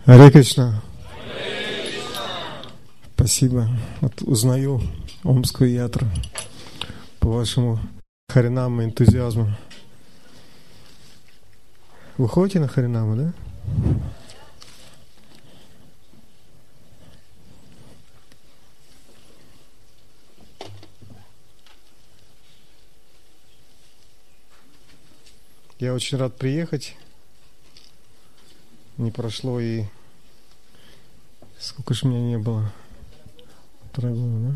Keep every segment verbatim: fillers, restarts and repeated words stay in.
Харе Кришна. Спасибо. Вот узнаю омскую ятру по вашему харинаму и энтузиазму. Вы ходите на харинаму, да? Я очень рад приехать. Не прошло и... Сколько ж меня не было? Полтора года,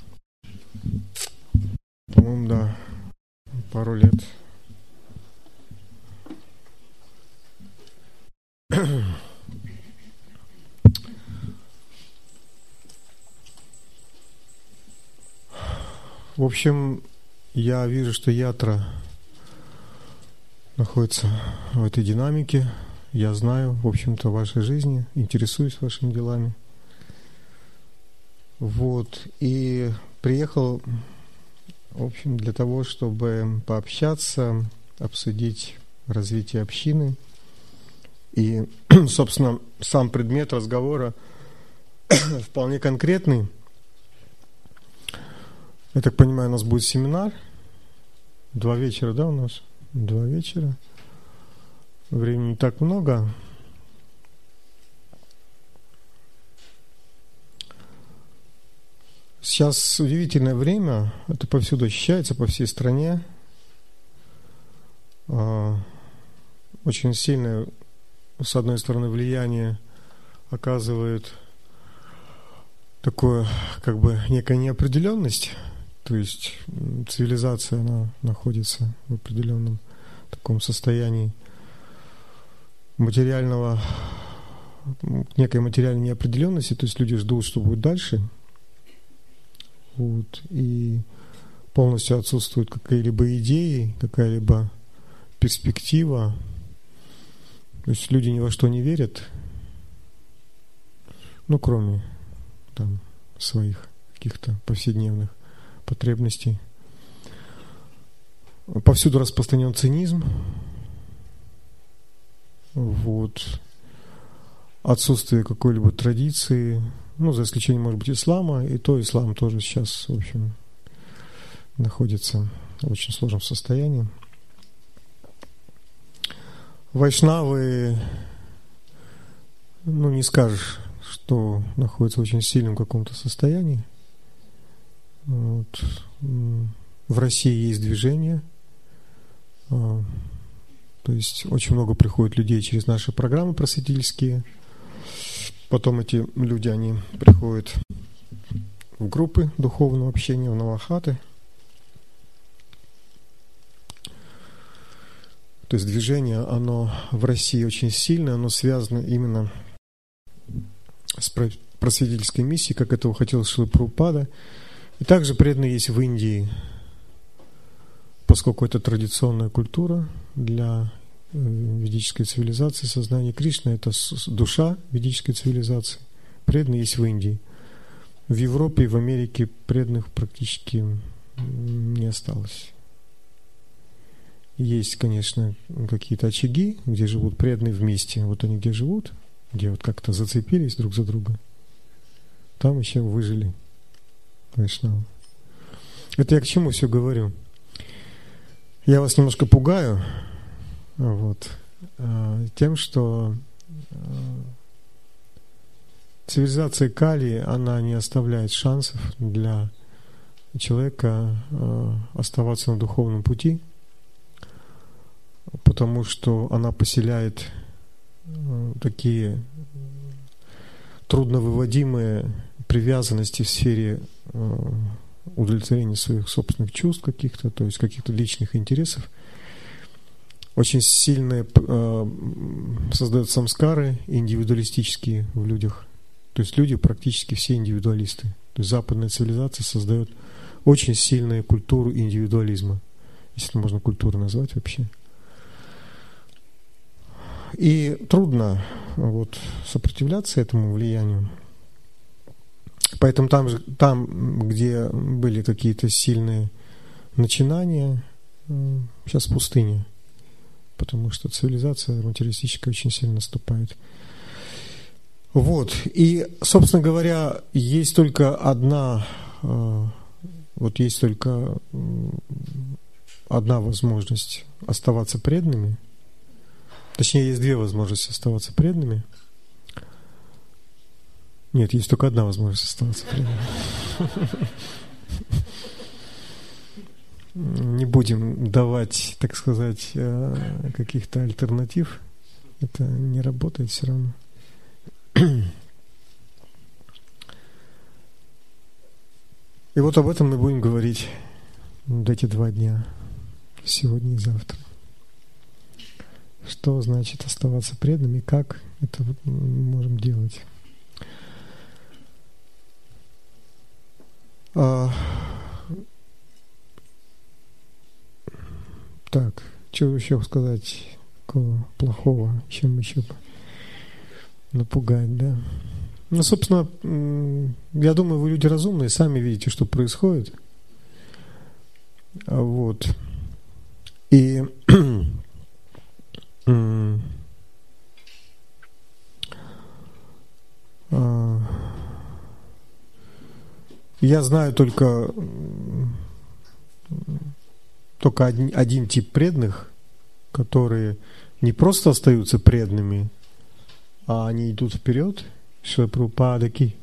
да? По-моему, да. Пару лет. В общем, я вижу, что ятра находится в этой динамике. Я знаю, в общем-то, вашей жизни, интересуюсь вашими делами. Вот. И приехал, в общем, для того, чтобы пообщаться, обсудить развитие общины. И, собственно, сам предмет разговора вполне конкретный. Я так понимаю, у нас будет семинар. Два вечера, да, у нас? Два вечера. Времени не так много. Сейчас удивительное время. Это повсюду ощущается, по всей стране. Очень сильное, с одной стороны, влияние оказывает такое, как бы, некая неопределенность. То есть цивилизация, она находится в определенном таком состоянии материального, некой материальной неопределенности, то есть люди ждут, что будет дальше, вот, и полностью отсутствуют какие-либо идеи, какая-либо перспектива, то есть люди ни во что не верят, ну, кроме там своих каких-то повседневных потребностей. Повсюду распространен цинизм. Вот. Отсутствие какой-либо традиции, ну, за исключением, может быть, ислама, и то ислам тоже сейчас, в общем, находится в очень сложном состоянии. Вайшнавы, ну, не скажешь, что находятся в очень сильном каком-то состоянии. Вот. В России есть движение. То есть очень много приходит людей через наши программы просветительские. Потом эти люди, они приходят в группы духовного общения, в навахаты. То есть движение, оно в России очень сильное, оно связано именно с просветительской миссией, как этого хотел Шрила Прабхупада. И также преданные есть в Индии, поскольку это традиционная культура для ведической цивилизации, сознание Кришны — это душа ведической цивилизации. Преданные есть в Индии. В Европе и в Америке преданных практически не осталось. Есть, конечно, какие-то очаги, где живут преданные вместе. Вот они где живут, где вот как-то зацепились друг за друга, там еще выжили вайшнавы. Это я к чему все говорю? Я вас немножко пугаю, вот, тем, что цивилизация Кали, она не оставляет шансов для человека оставаться на духовном пути, потому что она поселяет такие трудновыводимые привязанности в сфере удовлетворения своих собственных чувств каких-то, то есть каких-то личных интересов. Очень сильные э, создают самскары индивидуалистические в людях. То есть люди практически все индивидуалисты. То есть западная цивилизация создает очень сильную культуру индивидуализма, если это можно культуру назвать вообще. И трудно вот сопротивляться этому влиянию. Поэтому там, же, там, где были какие-то сильные начинания, сейчас пустыня, потому что цивилизация материалистическая очень сильно наступает. Вот. И, собственно говоря, есть только одна, вот есть только одна возможность оставаться преданными. Точнее, есть две возможности оставаться преданными. Нет, есть только одна возможность оставаться преданными. Не будем давать, так сказать, каких-то альтернатив. Это не работает все равно. И вот об этом мы будем говорить вот эти два дня, сегодня и завтра. Что значит оставаться преданными, как это мы можем делать. А, так, что еще сказать такого плохого, чем еще напугать, да? Ну, собственно, я думаю, вы люди разумные, сами видите, что происходит. Вот. И я знаю только только один, один тип преданных, которые не просто остаются преданными, а они идут вперед. Шрила Прабхупада ки.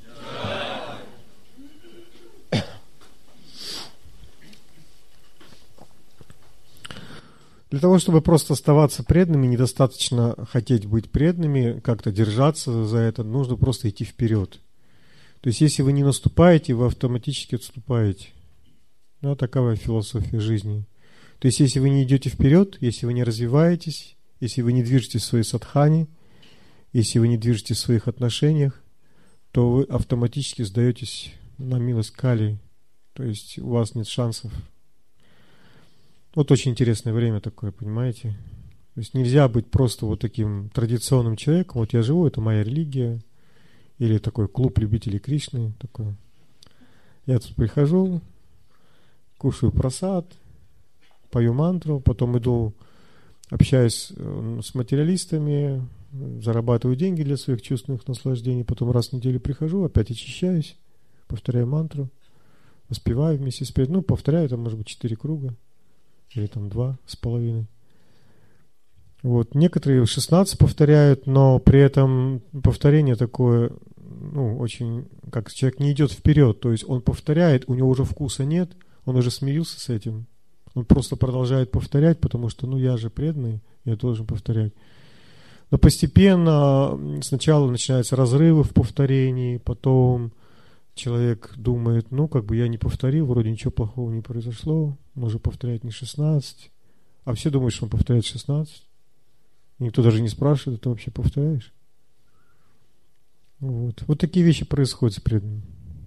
Для того, чтобы просто оставаться преданными, недостаточно хотеть быть преданными, как-то держаться за это, нужно просто идти вперед. То есть, если вы не наступаете, вы автоматически отступаете. Ну, такова философия жизни. То есть, если вы не идете вперед, если вы не развиваетесь, если вы не движетесь в своей садхане, если вы не движетесь в своих отношениях, то вы автоматически сдаетесь на милость Кали. То есть у вас нет шансов. Вот очень интересное время такое, понимаете? То есть нельзя быть просто вот таким традиционным человеком. Вот я живу, это моя религия. Или такой клуб любителей Кришны. Такой. Я тут прихожу, кушаю прасад, пою мантру, потом иду, общаюсь с материалистами, зарабатываю деньги для своих чувственных наслаждений, потом раз в неделю прихожу, опять очищаюсь, повторяю мантру, воспеваю вместе с преданными, ну, повторяю, там, может быть, четыре круга, или там два с половиной. Вот, некоторые шестнадцать повторяют, но при этом повторение такое, ну, очень, как человек не идет вперед, то есть он повторяет, у него уже вкуса нет, он уже смирился с этим, он просто продолжает повторять, потому что, ну, я же преданный, я должен повторять. Но постепенно сначала начинаются разрывы в повторении, потом человек думает, ну, как бы я не повторил, вроде ничего плохого не произошло, может повторять не шестнадцать, а все думают, что он повторяет шестнадцать. Никто даже не спрашивает, ты вообще повторяешь? Вот. Вот такие вещи происходят с преданными.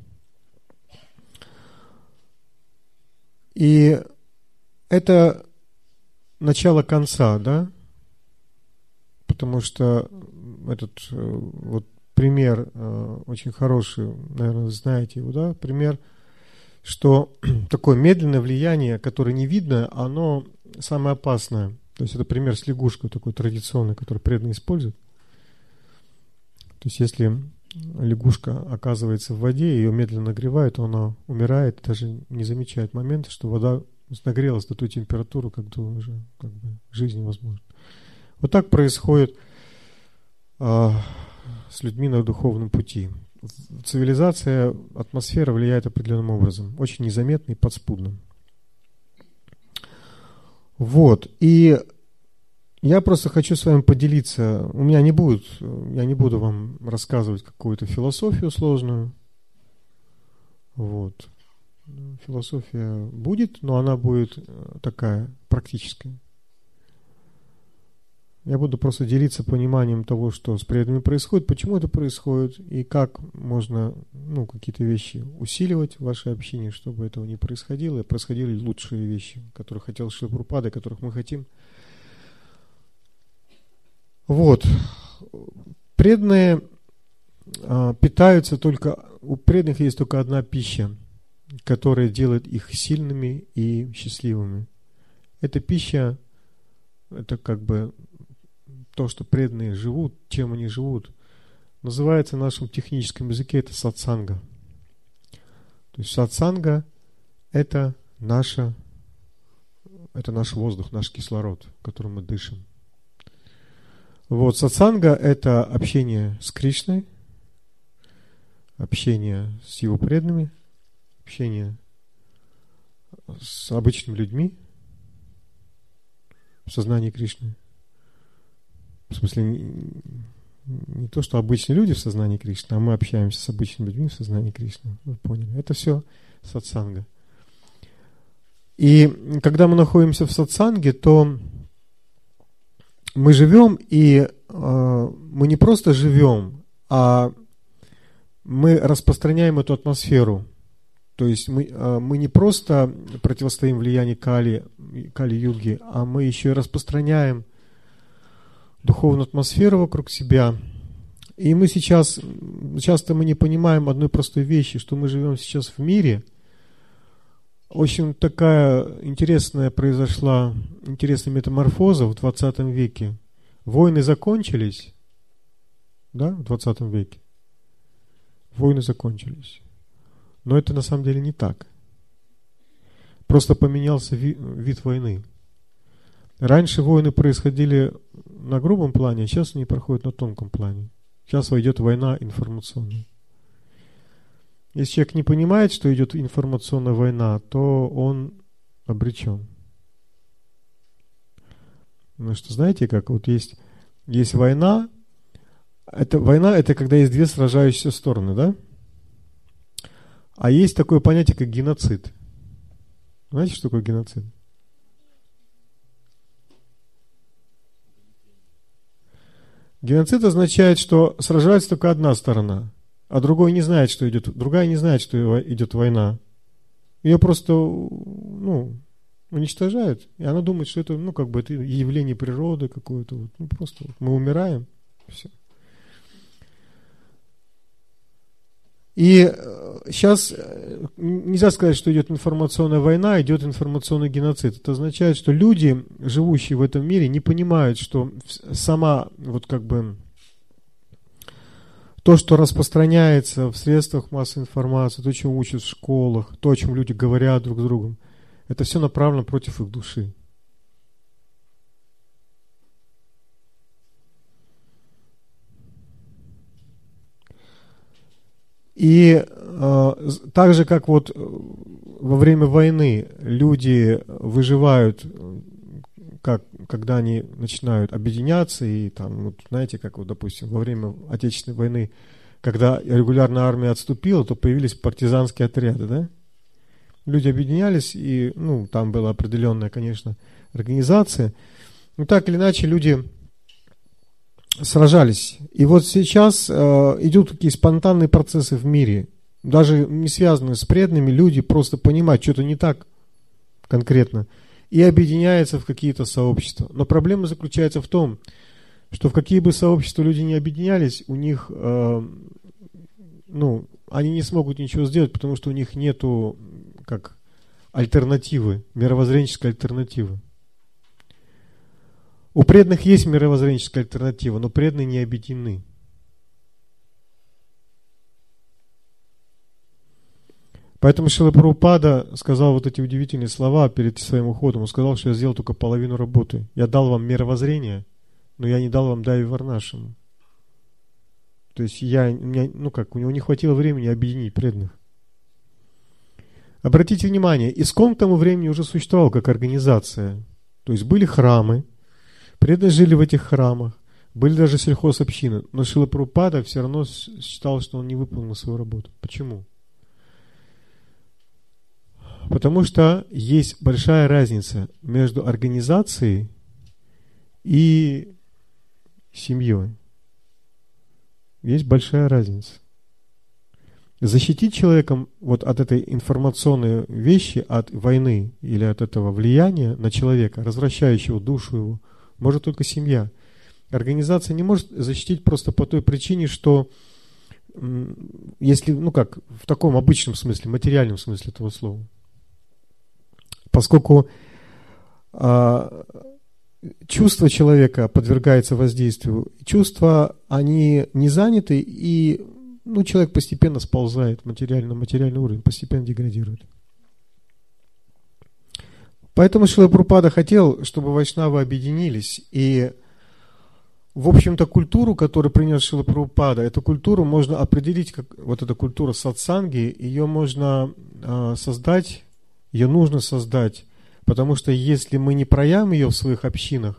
И это начало конца, да? Потому что этот вот пример очень хороший, наверное, вы знаете его, да? Пример, что такое медленное влияние, которое не видно, оно самое опасное. То есть это пример с лягушкой, такой традиционный, который преданные используют. То есть если лягушка оказывается в воде, ее медленно нагревают, то она умирает, даже не замечает момента, что вода нагрелась до той температуры, когда уже как бы жизнь невозможна. Вот так происходит а, с людьми на духовном пути. Цивилизация, атмосфера влияет определенным образом, очень незаметно и подспудно. Вот, и я просто хочу с вами поделиться. У меня не будет, я не буду вам рассказывать какую-то философию сложную. Вот. Философия будет, но она будет такая практическая. Я буду просто делиться пониманием того, что с преданными происходит, почему это происходит, и как можно, ну, какие-то вещи усиливать в вашей общине, чтобы этого не происходило, и происходили лучшие вещи, которые хотел Шрила Прабхупада, которых мы хотим. Вот. Преданные а, питаются только, у преданных есть только одна пища, которая делает их сильными и счастливыми. Эта пища, это как бы то, что преданные живут, чем они живут, называется на нашем техническом языке это сатсанга. То есть сатсанга это наша, это наш воздух, наш кислород, которым мы дышим. Вот, сатсанга это общение с Кришной, общение с его преданными, общение с обычными людьми в сознании Кришны. В смысле, не, не то, что обычные люди в сознании Кришны, а мы общаемся с обычными людьми в сознании Кришны. Вы поняли? Это все сатсанга. И когда мы находимся в сатсанге, то мы живем, и э, мы не просто живем, а мы распространяем эту атмосферу. То есть мы, э, мы не просто противостоим влиянию Кали, Кали-юги, а мы еще и распространяем духовную атмосферу вокруг себя. И мы сейчас, часто мы не понимаем одной простой вещи, что мы живем сейчас в мире. Очень такая интересная произошла, интересная метаморфоза в двадцатом веке. Войны закончились, да, в двадцатом веке. Войны закончились. Но это на самом деле не так. Просто поменялся ви- вид войны. Раньше войны происходили на грубом плане, а сейчас они проходят на тонком плане. Сейчас идет война информационная. Если человек не понимает, что идет информационная война, то он обречен. Потому что знаете, как вот есть, есть война, это, война это когда есть две сражающиеся стороны, да? А есть такое понятие, как геноцид. Знаете, что такое геноцид? Геноцид означает, что сражается только одна сторона, а другой не знает, что идет, другая не знает, что идет война. Ее просто, ну, уничтожают, и она думает, что это, ну, как бы это явление природы какое-то, вот, ну, просто вот, мы умираем, все. И сейчас нельзя сказать, что идет информационная война, идет информационный геноцид. Это означает, что люди, живущие в этом мире, не понимают, что сама, вот как бы, то, что распространяется в средствах массовой информации, то, чем учат в школах, то, о чем люди говорят друг с другом, это все направлено против их души. И э, так же, как вот во время войны люди выживают, как, когда они начинают объединяться, и там, вот, знаете, как вот, допустим, во время Отечественной войны, когда регулярная армия отступила, то появились партизанские отряды, да? Люди объединялись, и, ну, там была определенная, конечно, организация. Но так или иначе люди сражались. И вот сейчас э, идут такие спонтанные процессы в мире, даже не связанные с преданными, люди просто понимают, что-то не так конкретно, и объединяются в какие-то сообщества. Но проблема заключается в том, что в какие бы сообщества люди не объединялись, у них, э, ну, они не смогут ничего сделать, потому что у них нету, как, альтернативы, мировоззренческой альтернативы. У преданных есть мировоззренческая альтернатива, но преданные не объединены. Поэтому Шрила Прабхупада сказал вот эти удивительные слова перед своим уходом. Он сказал, что я сделал только половину работы. Я дал вам мировоззрение, но я не дал вам Дайви Варнашему. То есть я, у меня, ну как, у него не хватило времени объединить преданных. Обратите внимание, ИСККОН к тому времени уже существовал как организация. То есть были храмы, преданные жили в этих храмах, были даже сельхозобщины, но Шрила Прабхупада все равно считал, что он не выполнил свою работу. Почему? Потому что есть большая разница между организацией и семьей. Есть большая разница. Защитить человека вот от этой информационной вещи, от войны или от этого влияния на человека, развращающего душу его, может только семья. Организация не может защитить просто по той причине, что если, ну как, в таком обычном смысле, материальном смысле этого слова. Поскольку а, чувство человека подвергается воздействию. Чувства, они не заняты, и ну, человек постепенно сползает материально, материальный уровень, постепенно деградирует. Поэтому Шрила Прабхупада хотел, чтобы вайшнавы объединились. И, в общем-то, культуру, которую принес Шрила Прабхупада, эту культуру можно определить, как вот эта культура сатсанги, ее можно э, создать, ее нужно создать. Потому что если мы не проявим ее в своих общинах,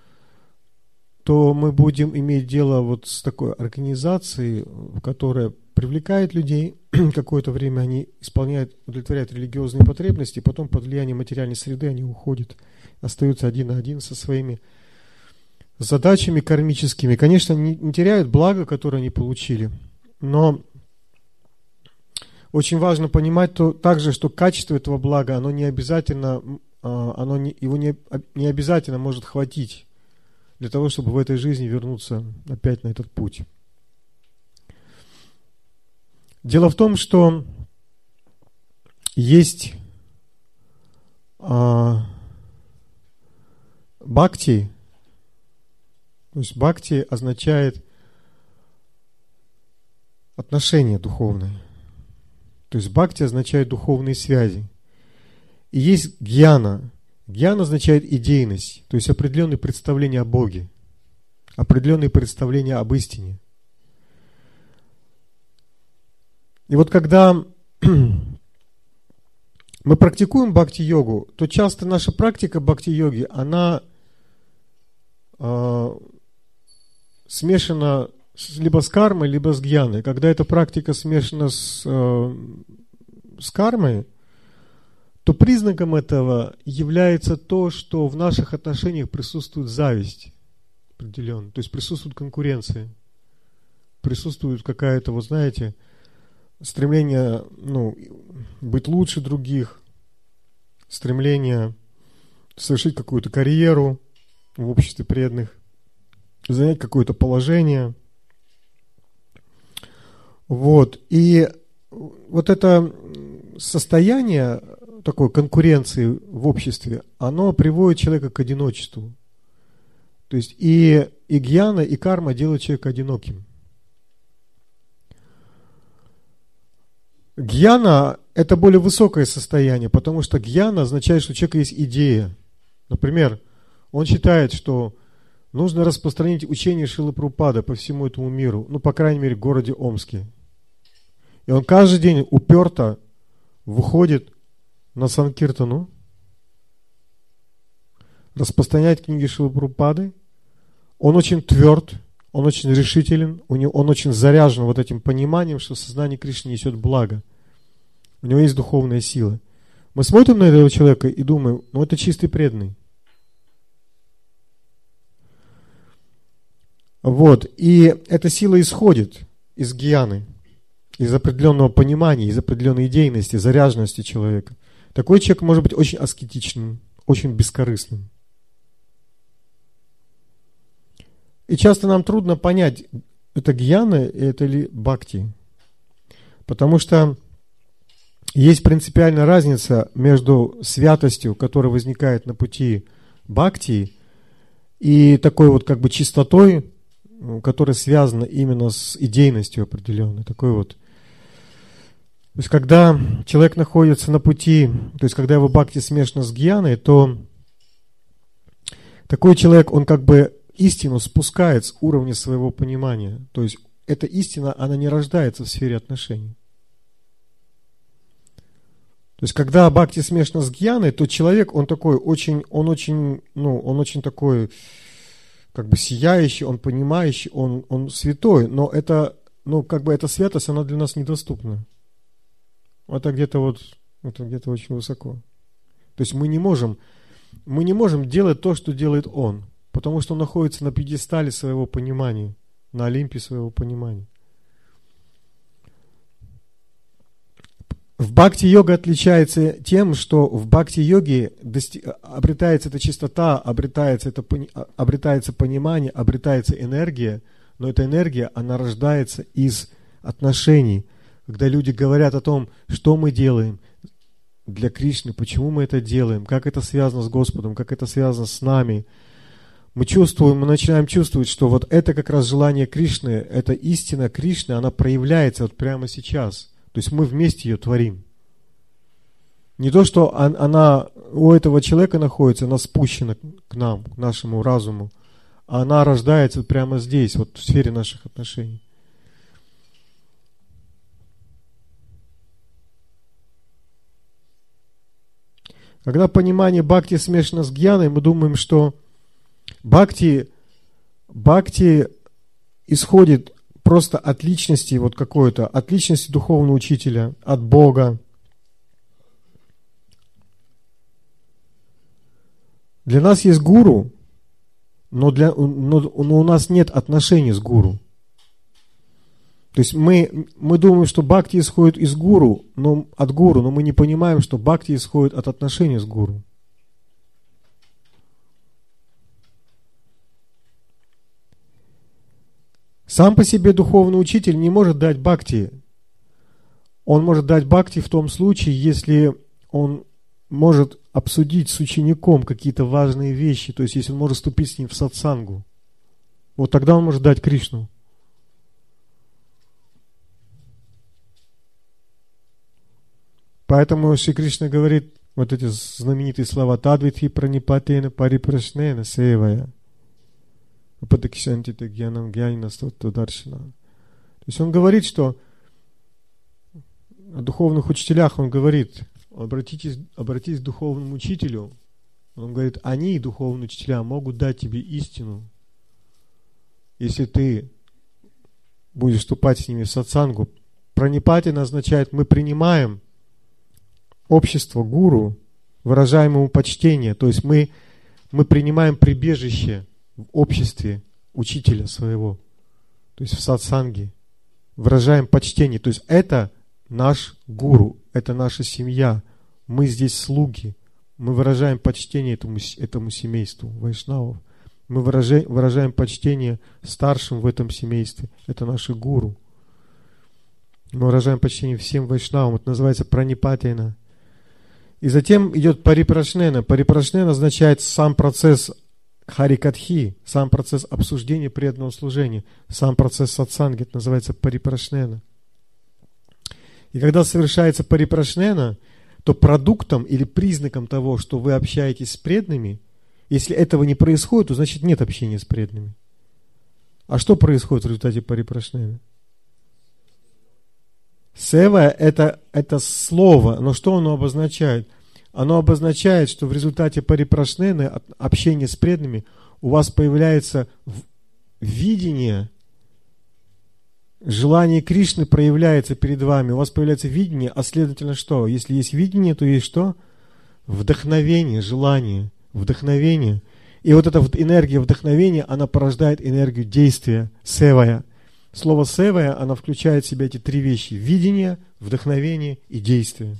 то мы будем иметь дело вот с такой организацией, которая привлекает людей, какое-то время они исполняют, удовлетворяют религиозные потребности, потом под влиянием материальной среды они уходят, остаются один на один со своими задачами кармическими. Конечно, не, не теряют благо, которое они получили, но очень важно понимать то, также, что качество этого блага, оно не обязательно, оно не, его не, не обязательно может хватить для того, чтобы в этой жизни вернуться опять на этот путь. Дело в том, что есть а, бхакти, то есть бхакти означает отношения духовные. То есть бхакти означает духовные связи. И есть гьяна. Гьяна означает идейность, то есть определенные представления о Боге, определенные представления об истине. И вот когда мы практикуем бхакти-йогу, то часто наша практика бхакти-йоги, она э, смешана либо с кармой, либо с гьяной. Когда эта практика смешана с, э, с кармой, то признаком этого является то, что в наших отношениях присутствует зависть определенная, то есть присутствует конкуренция, присутствует какая-то, вот знаете, стремление, ну, быть лучше других, стремление совершить какую-то карьеру в обществе преданных, занять какое-то положение. Вот. И вот это состояние такой конкуренции в обществе, оно приводит человека к одиночеству. То есть и, и гьяна, и карма делают человека одиноким. Гьяна – это более высокое состояние, потому что гьяна означает, что у человека есть идея. Например, он считает, что нужно распространить учение Шрилы Прабхупады по всему этому миру, ну, по крайней мере, в городе Омске. И он каждый день уперто выходит на Санкиртану, распространять книги Шрилы Прабхупады. Он очень тверд, он очень решителен, у него, он очень заряжен вот этим пониманием, что сознание Кришны несет благо. У него есть духовная сила. Мы смотрим на этого человека и думаем, ну это чистый преданный. Вот, и эта сила исходит из гьяны, из определенного понимания, из определенной идейности, заряженности человека. Такой человек может быть очень аскетичным, очень бескорыстным. И часто нам трудно понять, это гьяна, это ли бхакти. Потому что есть принципиальная разница между святостью, которая возникает на пути бхакти, и такой вот как бы чистотой, которая связана именно с идейностью определенной. Такой вот. То есть, когда человек находится на пути, то есть, когда его бхакти смешано с гьяной, то такой человек, он как бы истину спускает с уровня своего понимания. То есть, эта истина, она не рождается в сфере отношений. То есть, когда бхакти смешано с гьяной, то человек, он такой очень, он очень, ну, он очень такой, как бы сияющий, он понимающий, он, он святой, но это, ну, как бы эта святость, она для нас недоступна. Это где-то вот, это где-то очень высоко. То есть мы не можем, мы не можем делать то, что делает он, потому что он находится на пьедестале своего понимания, на Олимпе своего понимания. В бхакти-йога отличается тем, что в бхакти-йоге дости... обретается эта чистота, обретается, это... обретается понимание, обретается энергия, но эта энергия, она рождается из отношений. Когда люди говорят о том, что мы делаем для Кришны, почему мы это делаем, как это связано с Господом, как это связано с нами, мы чувствуем, мы начинаем чувствовать, что вот это как раз желание Кришны, это истина Кришны, она проявляется вот прямо сейчас. То есть мы вместе ее творим. Не то, что она у этого человека находится, она спущена к нам, к нашему разуму, а она рождается прямо здесь, вот в сфере наших отношений. Когда понимание бхакти смешано с гьяной, мы думаем, что бхакти, бхакти исходит просто от личности вот какой-то, от личности духовного учителя, от Бога. Для нас есть гуру, но, для, но, но у нас нет отношений с гуру. То есть мы, мы думаем, что бхакти исходит из гуру, но, от гуру, но мы не понимаем, что бхакти исходит от отношений с гуру. Сам по себе духовный учитель не может дать бхакти. Он может дать бхакти в том случае, если он может обсудить с учеником какие-то важные вещи, то есть если он может вступить с ним в сатсангу. Вот тогда он может дать Кришну. Поэтому Шри Кришна говорит вот эти знаменитые слова «Тадвитхи пранипатена парипрашнена севая». То есть он говорит, что о духовных учителях он говорит, обратитесь, обратитесь к духовному учителю. Он говорит, они, духовные учителя, могут дать тебе истину, если ты будешь вступать с ними в сатсангу. Пранипатена означает, мы принимаем общество гуру, выражаем ему почтение, то есть мы, мы принимаем прибежище в обществе учителя своего, то есть в сатсанге, выражаем почтение, то есть это наш гуру, это наша семья, мы здесь слуги, мы выражаем почтение этому, этому семейству вайшнавов, мы выражаем, выражаем почтение старшим в этом семействе, это наши гуру, мы выражаем почтение всем вайшнавам, это называется пранипатена. И затем идет парипрашнена. Парипрашнена означает сам процесс харикатхи, сам процесс обсуждения преданного служения, сам процесс сатсанги, это называется парипрашнена. И когда совершается парипрашнена, то продуктом или признаком того, что вы общаетесь с преданными, если этого не происходит, то значит нет общения с преданными. А что происходит в результате парипрашнены? Сева это, это слово, но что оно обозначает? Оно обозначает, что в результате парипрашнены, общения с преданными, у вас появляется видение, желание Кришны проявляется перед вами, у вас появляется видение, а следовательно что? Если есть видение, то есть что? Вдохновение, желание, вдохновение. И вот эта энергия вдохновения, она порождает энергию действия, севая. Слово «севая», она включает в себя эти три вещи. Видение, вдохновение и действие.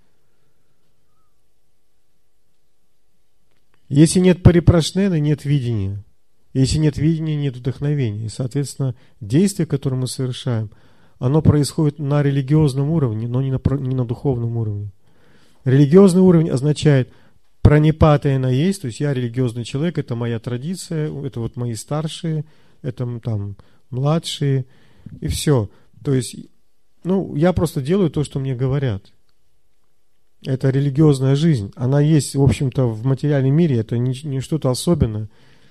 Если нет парипрашнены, нет видения. Если нет видения, нет вдохновения. И, соответственно, действие, которое мы совершаем, оно происходит на религиозном уровне, но не на, не на духовном уровне. Религиозный уровень означает пранипатена есть, то есть я религиозный человек, это моя традиция, это вот мои старшие, это там младшие, и все. То есть, ну, я просто делаю то, что мне говорят. Это религиозная жизнь. Она есть, в общем-то, в материальном мире, это не, не что-то особенное.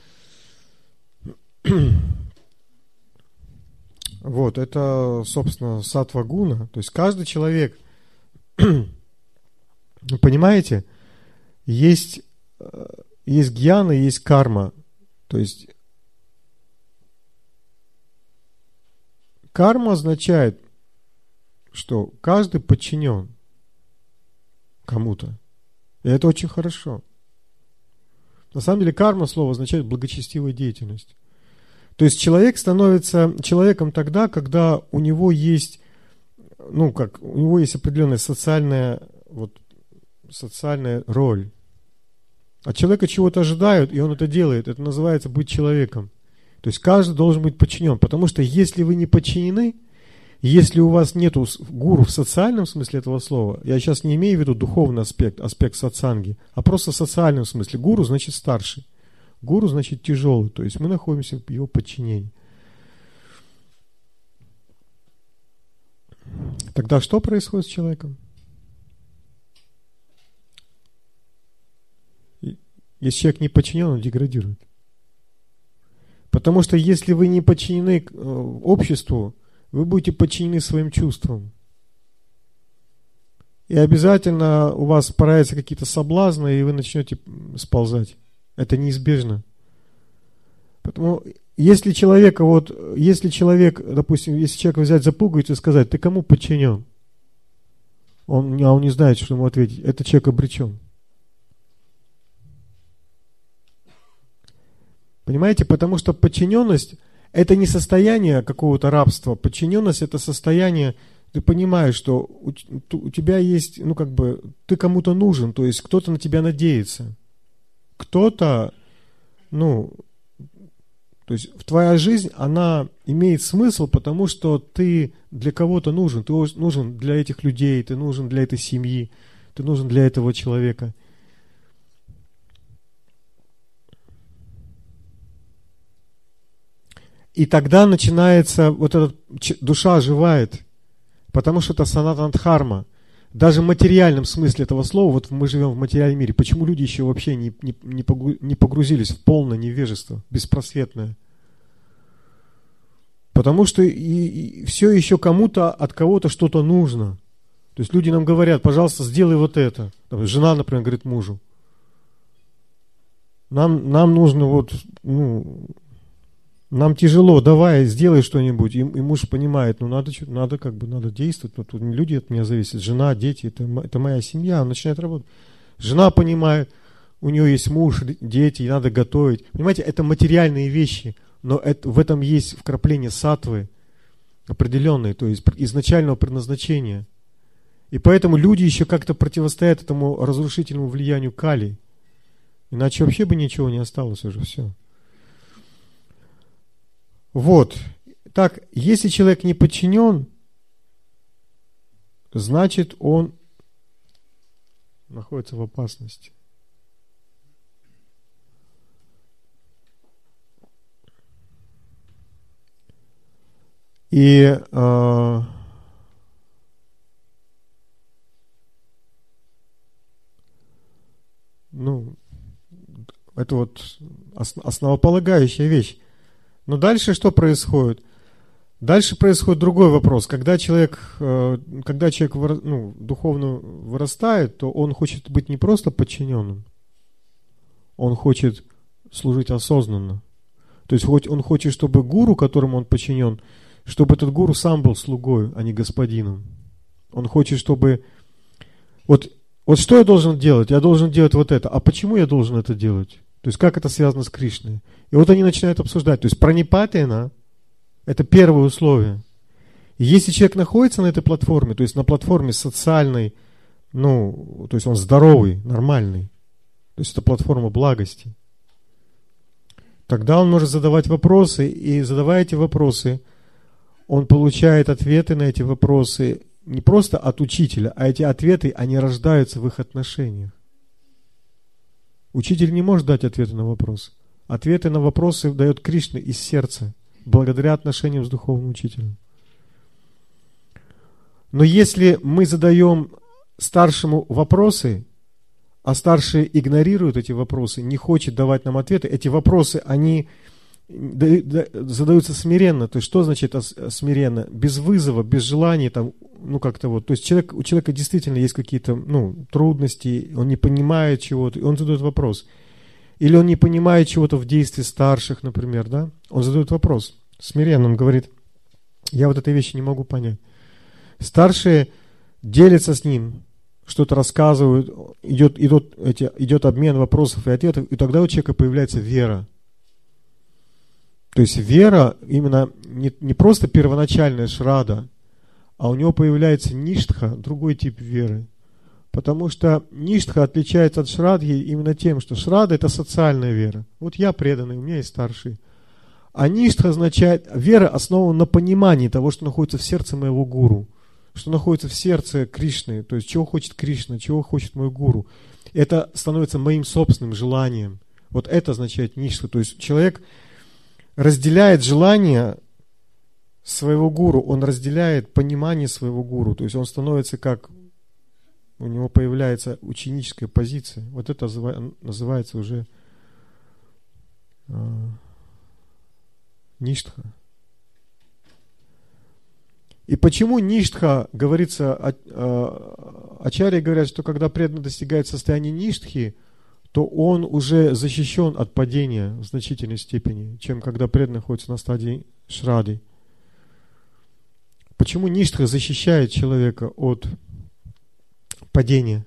Вот, это, собственно, саттва-гуна. То есть каждый человек, понимаете, есть, есть гьяна, есть карма. То есть карма означает, что каждый подчинен кому-то. И это очень хорошо. На самом деле карма слово означает благочестивая деятельность. То есть человек становится человеком тогда, когда у него есть, ну как, у него есть определенная социальная, вот, социальная роль. От человека чего-то ожидают, и он это делает. Это называется быть человеком. То есть каждый должен быть подчинен. Потому что если вы не подчинены, если у вас нету гуру в социальном смысле этого слова, я сейчас не имею в виду духовный аспект, аспект сатсанги, а просто в социальном смысле. Гуру значит старший. Гуру значит тяжелый, то есть мы находимся в его подчинении. Тогда что происходит с человеком? Если человек не подчинен, он деградирует. Потому что если вы не подчинены обществу, вы будете подчинены своим чувствам. И обязательно у вас появятся какие-то соблазны, и вы начнете сползать. Это неизбежно. Поэтому, если человека, вот, если человек, допустим, если человека взять за пуговицу и сказать, ты кому подчинен? Он, а он не знает, что ему ответить. Этот человек обречен. Понимаете? Потому что подчиненность – это не состояние какого-то рабства. Подчиненность – это состояние, ты понимаешь, что у, у тебя есть, ну как бы, ты кому-то нужен, то есть кто-то на тебя надеется. Кто-то, ну, то есть твоя жизнь, она имеет смысл, потому что ты для кого-то нужен. Ты нужен для этих людей, ты нужен для этой семьи, ты нужен для этого человека. И тогда начинается, вот эта душа оживает, потому что это санатана дхарма. Даже в материальном смысле этого слова, вот мы живем в материальном мире, почему люди еще вообще не, не, не погрузились в полное невежество, беспросветное? Потому что и, и все еще кому-то от кого-то что-то нужно. То есть люди нам говорят, пожалуйста, сделай вот это. Жена, например, говорит мужу. Нам, нам нужно вот, ну... Нам тяжело, давай, сделай что-нибудь. И, и муж понимает, ну надо, надо как бы, надо действовать. Вот, вот люди от меня зависят, жена, дети, это, это моя семья, он начинает работать. Жена понимает, у нее есть муж, дети, и надо готовить. Понимаете, это материальные вещи, но это, в этом есть вкрапление саттвы определенной, то есть изначального предназначения. И поэтому люди еще как-то противостоят этому разрушительному влиянию кали. Иначе вообще бы ничего не осталось уже, все. Вот. Так, если человек не подчинен, значит он находится в опасности. И э, ну, это вот основополагающая вещь. Но дальше что происходит? Дальше происходит другой вопрос. Когда человек, когда человек ну, духовно вырастает, то он хочет быть не просто подчиненным, он хочет служить осознанно. То есть он хочет, чтобы гуру, которому он подчинен, чтобы этот гуру сам был слугой, а не господином. Он хочет, чтобы... Вот, вот что я должен делать? Я должен делать вот это. А почему я должен это делать? То есть как это связано с Кришной? И вот они начинают обсуждать. То есть пранипатена – это первое условие. И если человек находится на этой платформе, то есть на платформе социальной, ну, то есть он здоровый, нормальный, то есть это платформа благости, тогда он может задавать вопросы, и задавая эти вопросы, он получает ответы на эти вопросы не просто от учителя, а эти ответы, они рождаются в их отношениях. Учитель не может дать ответы на вопросы. Ответы на вопросы дает Кришна из сердца, благодаря отношениям с духовным учителем. Но если мы задаем старшему вопросы, а старший игнорирует эти вопросы, не хочет давать нам ответы, эти вопросы, они задаются смиренно. То есть что значит смиренно? Без вызова, без желания, там, ну как-то вот. То есть человек, у человека действительно есть какие-то ну, трудности, он не понимает чего-то, и он задает вопрос. Или он не понимает чего-то в действии старших, например, да? Он задает вопрос. Смиренно он говорит, я вот этой вещи не могу понять. Старшие делятся с ним, что-то рассказывают, идет, идет, эти, идет обмен вопросов и ответов, и тогда у человека появляется вера. То есть вера именно не, не просто первоначальная шрада, а у него появляется ништха, другой тип веры. Потому что ништха отличается от шрадхи именно тем, что шрада – это социальная вера. Вот я преданный, у меня есть старший. А ништха означает, вера основана на понимании того, что находится в сердце моего гуру, что находится в сердце Кришны, то есть чего хочет Кришна, чего хочет мой гуру. Это становится моим собственным желанием, Вот это означает ништха. То есть человек разделяет желание своего гуру, он разделяет понимание своего гуру. То есть он становится как, у него появляется ученическая позиция. Вот это называется уже э, ништха. И почему ништха, говорится, ачарьи говорят, что когда преданный достигает состояния ништхи, то он уже защищен от падения в значительной степени, чем когда преданный находится на стадии шради. Почему ништха защищает человека от падения?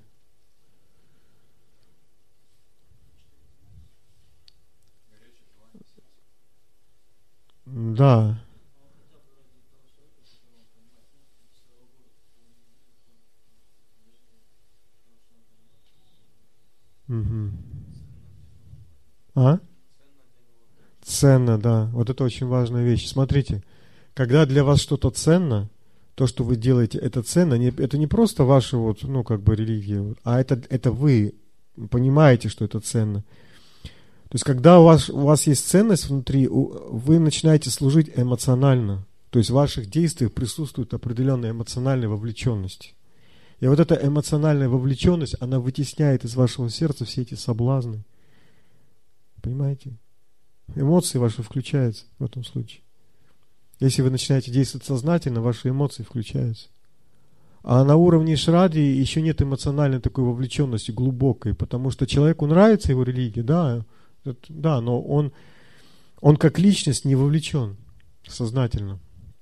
Да. Угу. А? Ценно, да. Вот это очень важная вещь. Смотрите, когда для вас что-то ценно, то, что вы делаете, это ценно, не, это не просто ваша вот, ну, как бы религия, а это, это вы понимаете, что это ценно. То есть, когда у вас, у вас есть ценность внутри, вы начинаете служить эмоционально. То есть, в ваших действиях присутствует определенная эмоциональная вовлеченность. И вот эта эмоциональная вовлеченность, она вытесняет из вашего сердца все эти соблазны. Понимаете? Эмоции ваши включаются в этом случае. Если вы начинаете действовать сознательно, ваши эмоции включаются. А на уровне шради еще нет эмоциональной такой вовлеченности глубокой, потому что человеку нравится его религия, да, да, но он, он как личность не вовлечен сознательно.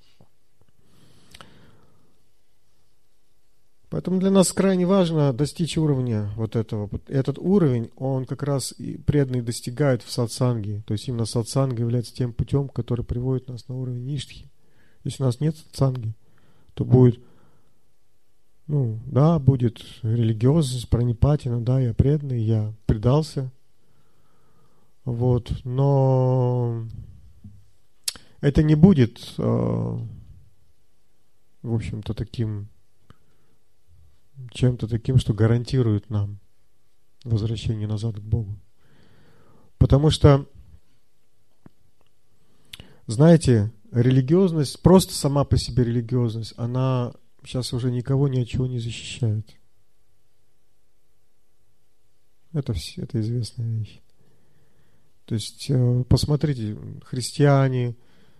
Поэтому для нас крайне важно достичь уровня вот этого. Этот уровень, он как раз и преданные достигают в сатсанге. То есть именно сатсанга является тем путем, который приводит нас на уровень ништхи. Если у нас нет сатсанги, то будет, ну, да, будет религиозность, пранипатина, да, я преданный, я предался. Вот, но это не будет, в общем-то, таким чем-то таким, что гарантирует нам возвращение назад к Богу. Потому что, знаете, религиозность, просто сама по себе религиозность, она сейчас уже никого ни от чего не защищает. Это, все, это известная вещь. То есть, посмотрите, христиане,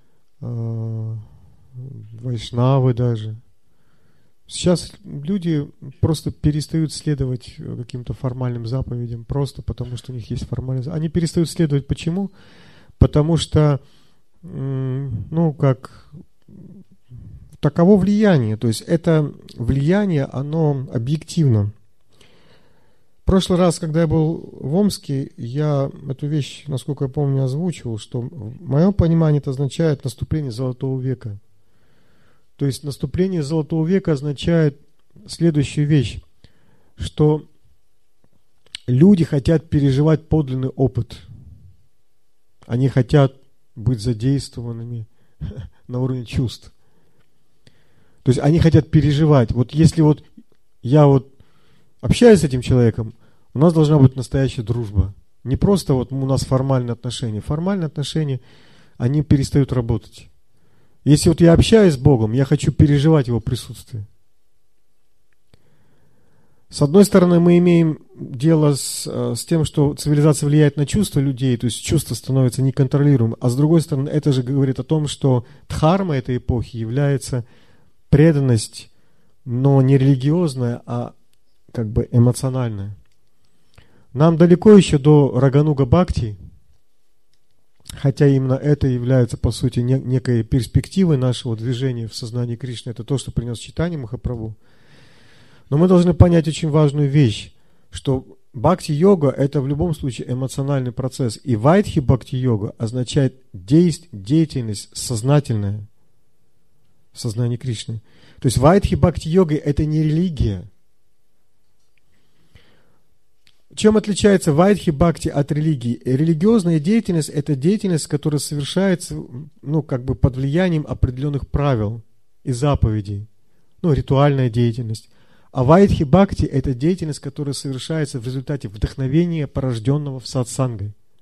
вайшнавы даже, сейчас люди просто перестают следовать каким-то формальным заповедям, просто потому что у них есть формальные заповеди. Они перестают следовать. Почему? Потому что, ну, как, таково влияние. То есть это влияние, оно объективно. В прошлый раз, когда я был в Омске, я эту вещь, насколько я помню, озвучивал, что в моем понимании это означает наступление Золотого века. То есть наступление Золотого века означает следующую вещь, что люди хотят переживать подлинный опыт. Они хотят быть задействованными на уровне чувств. То есть они хотят переживать. Вот если вот я вот общаюсь с этим человеком, у нас должна быть настоящая дружба. Не просто вот у нас формальные отношения. Формальные отношения, они перестают работать. Если вот я общаюсь с Богом, я хочу переживать Его присутствие. С одной стороны, мы имеем дело с, с тем, что цивилизация влияет на чувства людей, то есть чувства становятся неконтролируемыми. А с другой стороны, это же говорит о том, что дхарма этой эпохи является преданность, но не религиозная, а как бы эмоциональная. Нам далеко еще до Рагануга Бхакти, хотя именно это является, по сути, некой перспективой нашего движения в сознании Кришны. Это то, что принес Чайтанья Махапрабху. Но мы должны понять очень важную вещь, что бхакти-йога – это в любом случае эмоциональный процесс. И вайдхи бхакти-йога означает деятельность сознательная в сознании Кришны. То есть вайдхи бхакти-йога – это не религия. Чем отличается вайдхи бхакти от религии? Религиозная деятельность – это деятельность, которая совершается, ну, как бы под влиянием определенных правил и заповедей. Ну, ритуальная деятельность. А вайдхи бхакти – это деятельность, которая совершается в результате вдохновения, порожденного в сатсангой.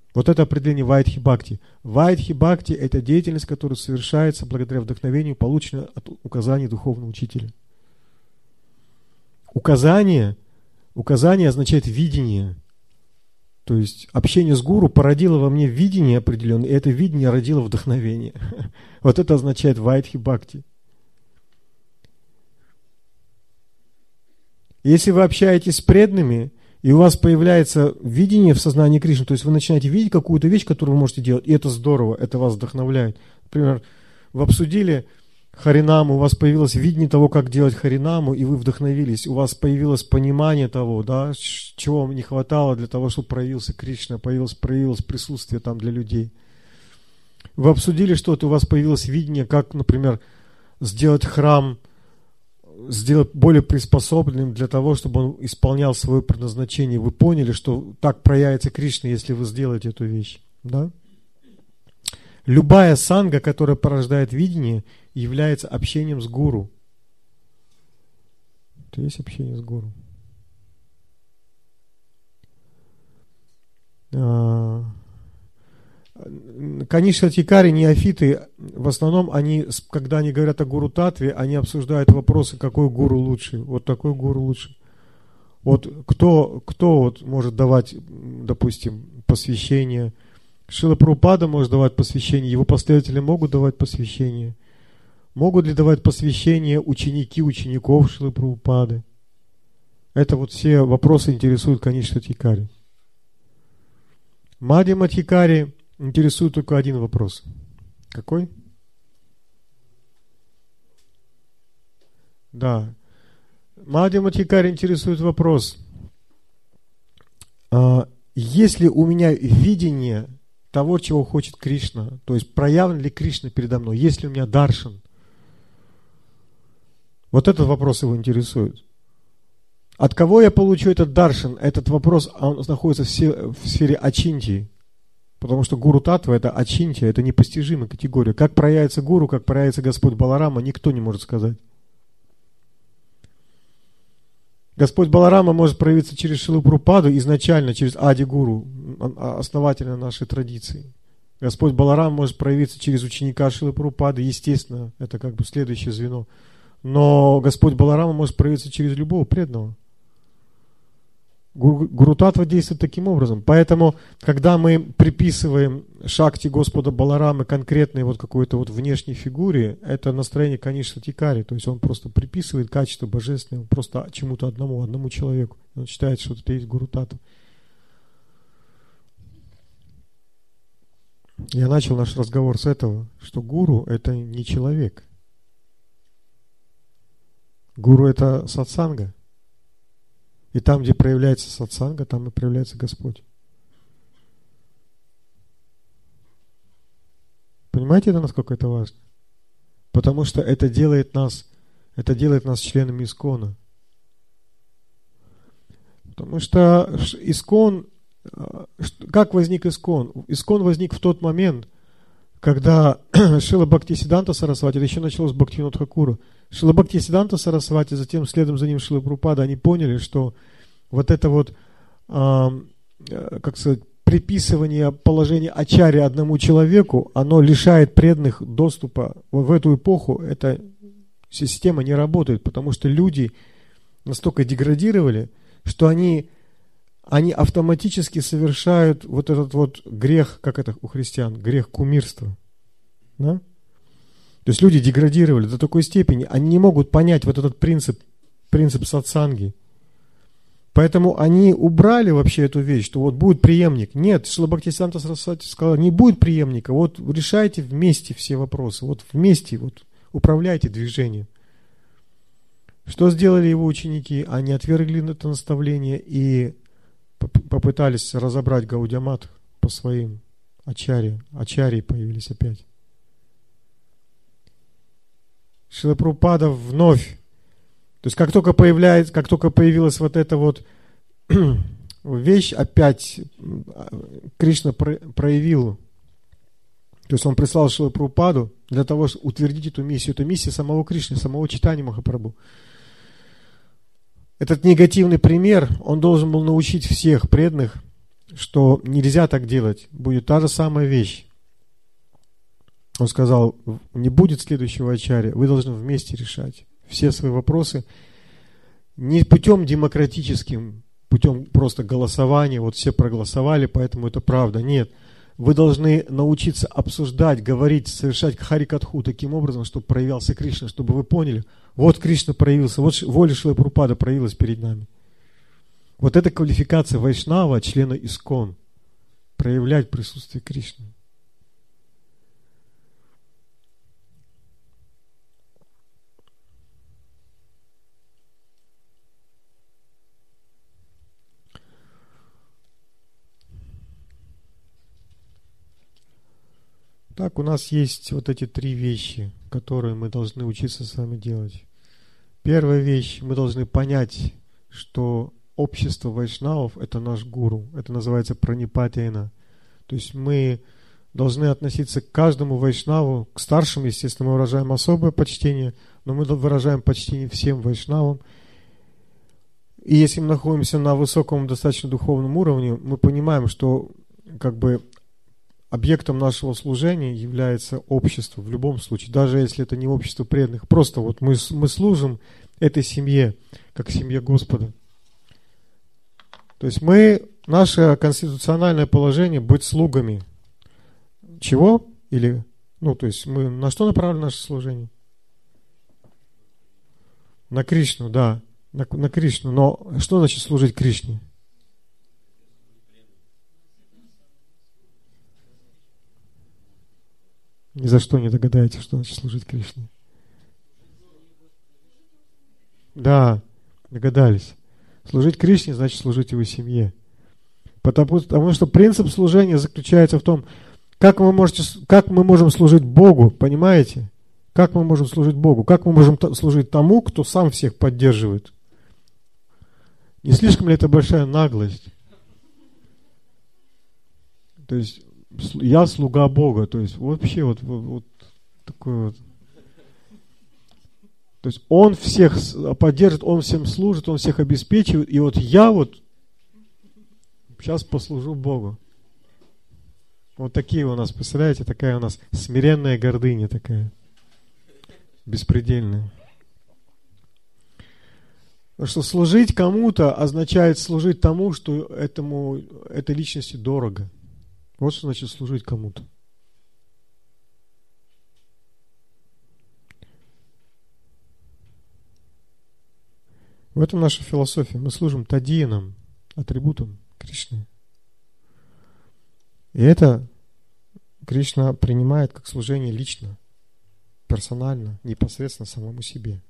Вот это определение Вайдхи Бхакти. Вайдхи Бхакти – это деятельность, которая совершается благодаря вдохновению, полученному от указаний духовного учителя. Указание, указание означает видение. То есть общение с гуру породило во мне видение определенное, и это видение родило вдохновение. Вот это означает Вайдхи Бхакти. Если вы общаетесь с преданными, и у вас появляется видение в сознании Кришны, то есть вы начинаете видеть какую-то вещь, которую вы можете делать, и это здорово, это вас вдохновляет. Например, вы обсудили Харинаму, у вас появилось видение того, как делать Харинаму, и вы вдохновились, у вас появилось понимание того, да, чего вам не хватало для того, чтобы проявился Кришна, появилось, проявилось присутствие там для людей. Вы обсудили что-то, у вас появилось видение, как, например, сделать храм, сделать более приспособленным для того, чтобы он исполнял свое предназначение. Вы поняли, что так проявится Кришна, если вы сделаете эту вещь. Да? Любая санга, которая порождает видение, является общением с гуру. Это есть общение с гуру. Канишатикари, неофиты, в основном, они, когда они говорят о гуру татве, они обсуждают вопросы, какой гуру лучше. Вот такой гуру лучше. Вот кто, кто вот может давать, допустим, посвящение. Шрила Прабхупада может давать посвящение, его последователи могут давать посвящение. Могут ли давать посвящение ученики учеников Шрилы Прабхупады? Это вот все вопросы интересуют Канишатикари. Мадхьямадхикари интересует только один вопрос. Какой? Да. Мадхьямадхикари интересует вопрос. А, есть ли у меня видение того, чего хочет Кришна? То есть проявлен ли Кришна передо мной? Есть ли у меня даршан? Вот этот вопрос его интересует. От кого я получу этот даршан? Этот вопрос, он находится в сфере ачинтии. Потому что гуру татва – это ачинтия, это непостижимая категория. Как проявится гуру, как проявится Господь Баларама, никто не может сказать. Господь Баларама может проявиться через Шрилу Прабхупаду изначально, через Ади Гуру, основателя нашей традиции. Господь Баларама может проявиться через ученика Шрилы Прабхупады, естественно, это как бы следующее звено. Но Господь Баларама может проявиться через любого преданного. Гуру Татва действует таким образом. Поэтому, когда мы приписываем шакти Господа Баларамы конкретной вот какой-то вот внешней фигуре, это настроение Канишатикари. То есть он просто приписывает качество божественное просто чему-то одному, одному человеку. Он считает, что это есть Гуру Татва. Я начал наш разговор с этого, что гуру – это не человек. Гуру – это сатсанга. И там, где проявляется сатсанга, там и проявляется Господь. Понимаете, это насколько это важно? Потому что это делает нас, это делает нас членами Искона. Потому что Искон, как возник Искон? Искон возник в тот момент, когда Шрила Бхактисиданта Сарасвати, это еще началось с Бхактивинода Тхакура, Шрила Бхактисиданта Сарасвати, затем следом за ним Шрила Прабхупада, они поняли, что вот это вот, э, как сказать, приписывание положения ачарьи одному человеку, оно лишает преданных доступа в эту эпоху. Эта система не работает, потому что люди настолько деградировали, что они, они автоматически совершают вот этот вот грех, как это у христиан, грех кумирства. Да? То есть люди деградировали до такой степени, они не могут понять вот этот принцип, принцип сатсанги. Поэтому они убрали вообще эту вещь, что вот будет преемник. Нет, Шрила Бхактисиданта Сарасвати сказал, не будет преемника, вот решайте вместе все вопросы, вот вместе вот управляйте движением. Что сделали его ученики? Они отвергли это наставление и попытались разобрать Гаудия-мат по своим ачарьям. Ачарьи появились опять. Шрила Прабхупада вновь, то есть как только появляется, как только появилась вот эта вот вещь, опять Кришна проявил, то есть он прислал Шрилу Прабхупаду для того, чтобы утвердить эту миссию. Это миссия самого Кришны, самого Чайтаньи Махапрабху. Этот негативный пример, он должен был научить всех преданных, что нельзя так делать, будет та же самая вещь. Он сказал, не будет следующего ачарьи, вы должны вместе решать все свои вопросы не путем демократическим, путем просто голосования, вот все проголосовали, поэтому это правда. Нет, вы должны научиться обсуждать, говорить, совершать харикатху таким образом, чтобы проявился Кришна, чтобы вы поняли, вот Кришна проявился, вот воля Шрилы Прабхупады проявилась перед нами. Вот это квалификация вайшнава, члена ИСККОН, проявлять присутствие Кришны. Так, у нас есть вот эти три вещи, которые мы должны учиться с вами делать. Первая вещь, мы должны понять, что общество вайшнавов – это наш гуру. Это называется пранипатьяна. То есть мы должны относиться к каждому вайшнаву, к старшим, естественно, мы выражаем особое почтение, но мы выражаем почтение всем вайшнавам. И если мы находимся на высоком, достаточно духовном уровне, мы понимаем, что как бы объектом нашего служения является общество в любом случае, даже если это не общество преданных. Просто вот мы, мы служим этой семье, как семье Господа. То есть мы, наше конституциональное положение быть слугами. Чего? Или, ну, то есть мы на что направлено наше служение? На Кришну, да, на, на Кришну. Но что значит служить Кришне? Ни за что не догадаетесь, что значит служить Кришне. Да, догадались. Служить Кришне значит служить его семье. Потому, потому что принцип служения заключается в том, как вы можете, как мы можем служить Богу, понимаете? Как мы можем служить Богу? Как мы можем служить тому, кто сам всех поддерживает? Не слишком ли это большая наглость? То есть я слуга Бога, то есть вообще вот, вот, вот такой вот. То есть Он всех поддержит, Он всем служит, Он всех обеспечивает, и вот я вот сейчас послужу Богу. Вот такие у нас, представляете, такая у нас смиренная гордыня такая, беспредельная. Потому что служить кому-то означает служить тому, что этому, этой личности дорого. Вот что значит служить кому-то. В этом наша философия. Мы служим тадьянам, атрибутам Кришны. И это Кришна принимает как служение лично, персонально, непосредственно самому себе.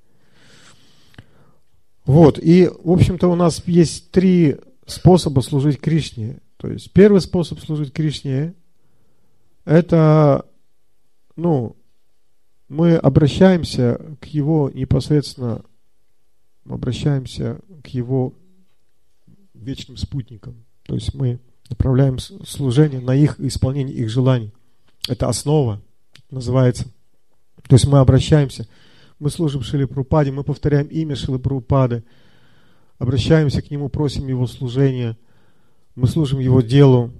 Вот, и, в общем-то, у нас есть три способа служить Кришне. То есть, первый способ служить Кришне – это, ну, мы обращаемся к Его непосредственно, обращаемся к Его вечным спутникам. То есть, мы направляем служение на их исполнение их желаний. Это основа, называется. То есть, мы обращаемся, мы служим Шриле Прабхупаде, мы повторяем имя Шрилы Прабхупады, обращаемся к Нему, просим Его служения, мы служим Его делу.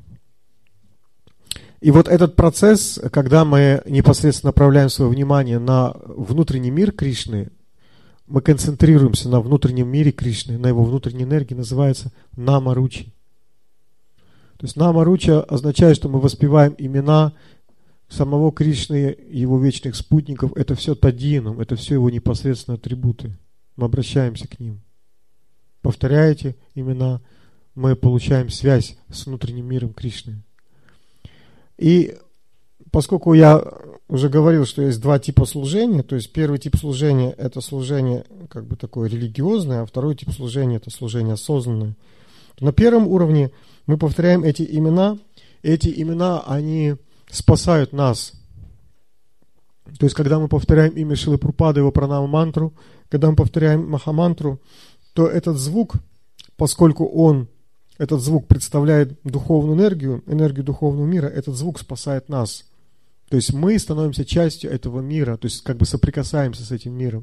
И вот этот процесс, когда мы непосредственно направляем свое внимание на внутренний мир Кришны, мы концентрируемся на внутреннем мире Кришны, на Его внутренней энергии, называется Нама-ручи. То есть Нама-ручи означает, что мы воспеваем имена самого Кришны, Его вечных спутников. Это все тадьянам, это все Его непосредственные атрибуты. Мы обращаемся к ним. Повторяете имена, мы получаем связь с внутренним миром Кришны. И поскольку я уже говорил, что есть два типа служения, то есть первый тип служения – это служение как бы такое религиозное, а второй тип служения – это служение осознанное. На первом уровне мы повторяем эти имена, и эти имена, они спасают нас. То есть, когда мы повторяем имя Шрилы Прабхупады, его пранама-мантру, когда мы повторяем махамантру, то этот звук, поскольку он, этот звук представляет духовную энергию, энергию духовного мира, этот звук спасает нас. То есть мы становимся частью этого мира, то есть как бы соприкасаемся с этим миром.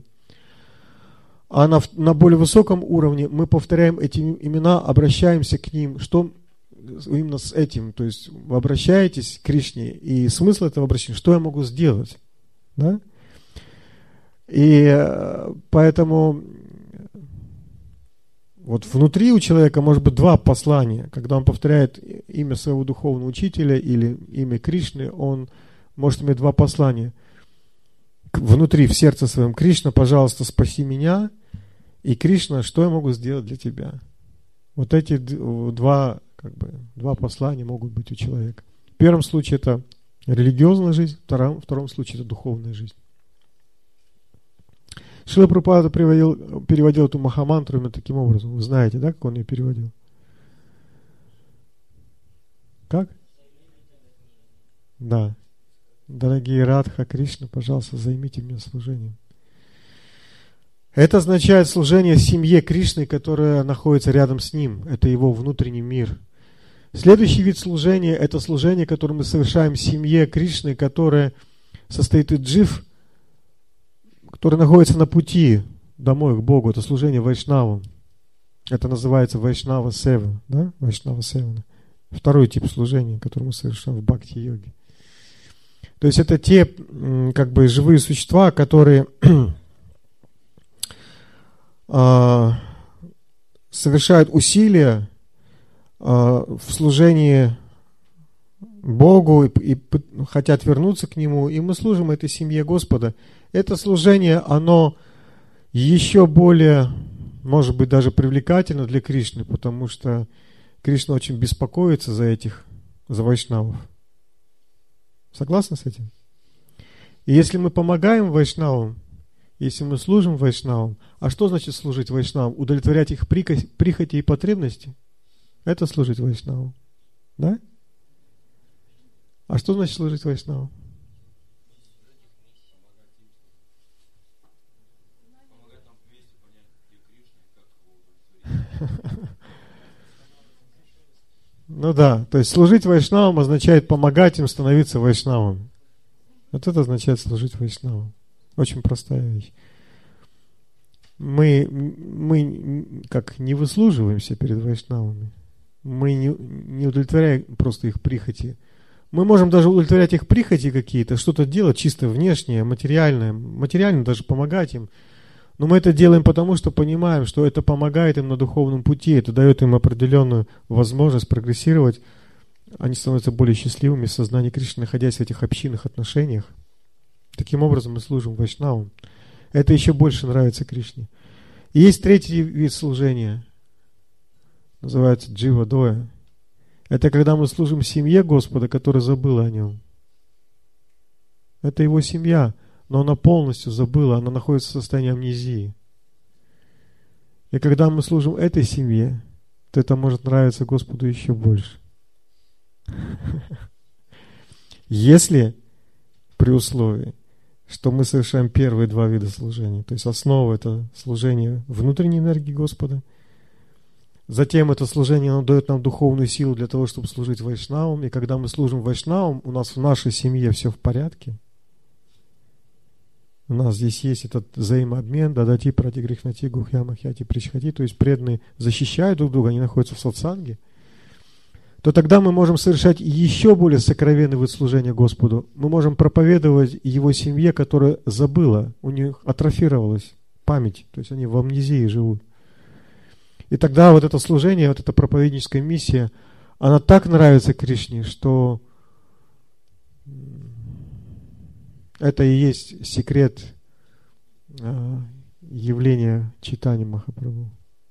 А на, на более высоком уровне мы повторяем эти имена, обращаемся к ним, что, именно с этим. То есть вы обращаетесь к Кришне, и смысл этого обращения, что я могу сделать? Да? И поэтому вот внутри у человека может быть два послания. Когда он повторяет имя своего духовного учителя или имя Кришны, он может иметь два послания. Внутри, в сердце своем: Кришна, пожалуйста, спаси меня, и Кришна, что я могу сделать для тебя? Вот эти два, как бы, два послания могут быть у человека. В первом случае это религиозная жизнь, в втором, в втором случае это духовная жизнь. Шрила Прабхупада переводил, переводил эту махамантру именно таким образом. Вы знаете, да, как он ее переводил? Как? Да. Дорогие Радха, Кришна, пожалуйста, займите меня служением. Это означает служение семье Кришны, которая находится рядом с ним. Это его внутренний мир. Следующий вид служения – это служение, которое мы совершаем семье Кришны, которая состоит из джив, который находится на пути домой к Богу. Это служение Вайшнавам. Это называется Вайшнава Сева. Да? Вайшнава Севана. Второй тип служения, который мы совершаем в бхакти-йоге. То есть это те, как бы, живые существа, которые совершают усилия в служении Богу и, и хотят вернуться к Нему, и мы служим этой семье Господа. Это служение, оно еще более, может быть, даже привлекательно для Кришны, потому что Кришна очень беспокоится за этих, за вайшнавов. Согласны с этим? И если мы помогаем вайшнавам, если мы служим вайшнавам, а что значит служить вайшнавам? Удовлетворять их прихоти и потребности? Это служить вайшнавам. Да? А что значит служить вайшнавам? Ну да, то есть служить вайшнавам означает помогать им становиться вайшнавом. Вот это означает служить вайшнавам. Очень простая вещь. Мы, мы как не выслуживаемся перед вайшнавами. Мы не, не удовлетворяем просто их прихоти. Мы можем даже удовлетворять их прихоти какие-то, что-то делать чисто внешнее, материальное, материально даже помогать им. Но мы это делаем потому, что понимаем, что это помогает им на духовном пути, это дает им определенную возможность прогрессировать. Они становятся более счастливыми в сознании Кришны, находясь в этих общинных отношениях. Таким образом мы служим вайшнавам. Это еще больше нравится Кришне. И есть третий вид служения, называется джива-доя. Это когда мы служим семье Господа, которая забыла о Нем. Это Его семья, но она полностью забыла, она находится в состоянии амнезии. И когда мы служим этой семье, то это может нравиться Господу еще больше. Если при условии, что мы совершаем первые два вида служения, то есть основа – это служение внутренней энергии Господа, затем это служение, оно дает нам духовную силу для того, чтобы служить вайшнавам, и когда мы служим вайшнавам, у нас в нашей семье все в порядке. У нас здесь есть этот взаимообмен, дадати, пратигрихнати, гухьямахьяти, причхати, то есть преданные защищают друг друга, они находятся в сатсанге, то тогда мы можем совершать еще более сокровенный вид служения Господу. Мы можем проповедовать Его семье, которая забыла, у них атрофировалась память, то есть они в амнезии живут. И тогда вот это служение, вот эта проповедническая миссия, она так нравится Кришне, что это и есть секрет явления Чайтаньи Махапрабху.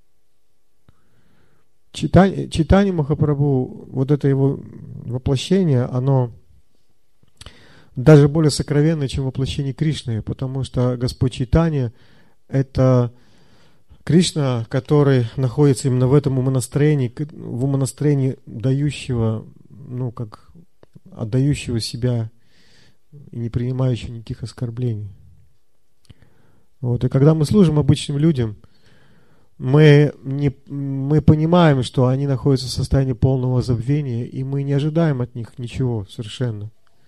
Чайтанья, Чайтанья Махапрабху, вот это его воплощение, оно даже более сокровенное, чем воплощение Кришны, потому что Господь Чайтанья – это Кришна, который находится именно в этом умонастроении, в умонастроении дающего, ну, как отдающего себя и не принимающего никаких оскорблений. Вот. И когда мы служим обычным людям, мы, не, мы понимаем, что они находятся в состоянии полного забвения, и мы не ожидаем от них ничего совершенно.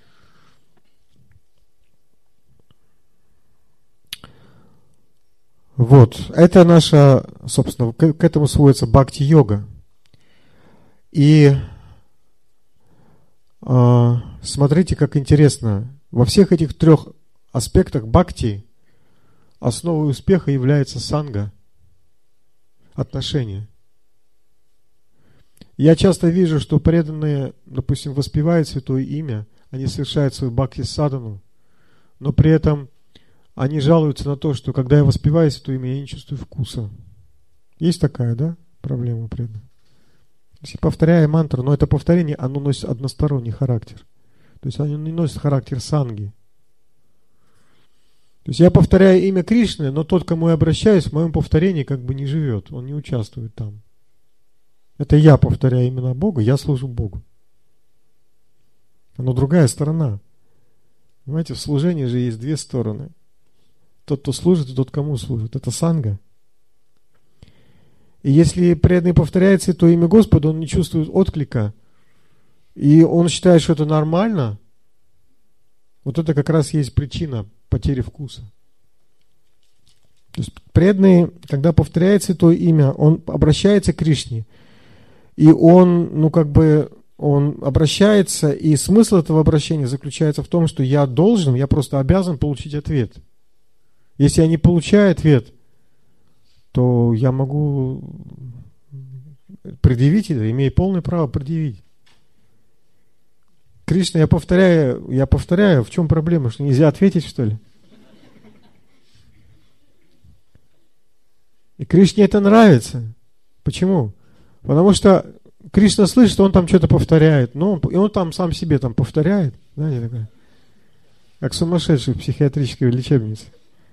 Вот, это наша, собственно, к, к этому сводится бхакти-йога. И Смотрите, как интересно. Во всех этих трех аспектах бхакти основой успеха является санга, отношения. Я часто вижу, что преданные, допустим, воспевают святое имя, они совершают свою бхакти-садану, но при этом они жалуются на то, что когда я воспеваю святое имя, я не чувствую вкуса. Есть такая, да, проблема преданных? Если повторяя мантру, но это повторение, оно носит односторонний характер. То есть оно не носит характер санги. То есть я повторяю имя Кришны, но тот, к кому я обращаюсь, в моем повторении как бы не живет, он не участвует там. Это я повторяю имена Бога, я служу Богу. Но другая сторона. Понимаете, в служении же есть две стороны. Тот, кто служит, и тот, кому служит. Это санга. И если преданный повторяет святое имя Господа, он не чувствует отклика, и он считает, что это нормально, вот это как раз есть причина потери вкуса. То есть преданный, когда повторяет святое имя, он обращается к Кришне, и он, ну как бы, он обращается, и смысл этого обращения заключается в том, что я должен, я просто обязан получить ответ. Если я не получаю ответ, то я могу предъявить это, имею полное право предъявить. Кришна, я повторяю, я повторяю, в чем проблема, что нельзя ответить, что ли? И Кришне это нравится. Почему? Потому что Кришна слышит, что он там что-то повторяет, но он, и он там сам себе там повторяет, знаете, такое, как сумасшедший в психиатрической лечебнице.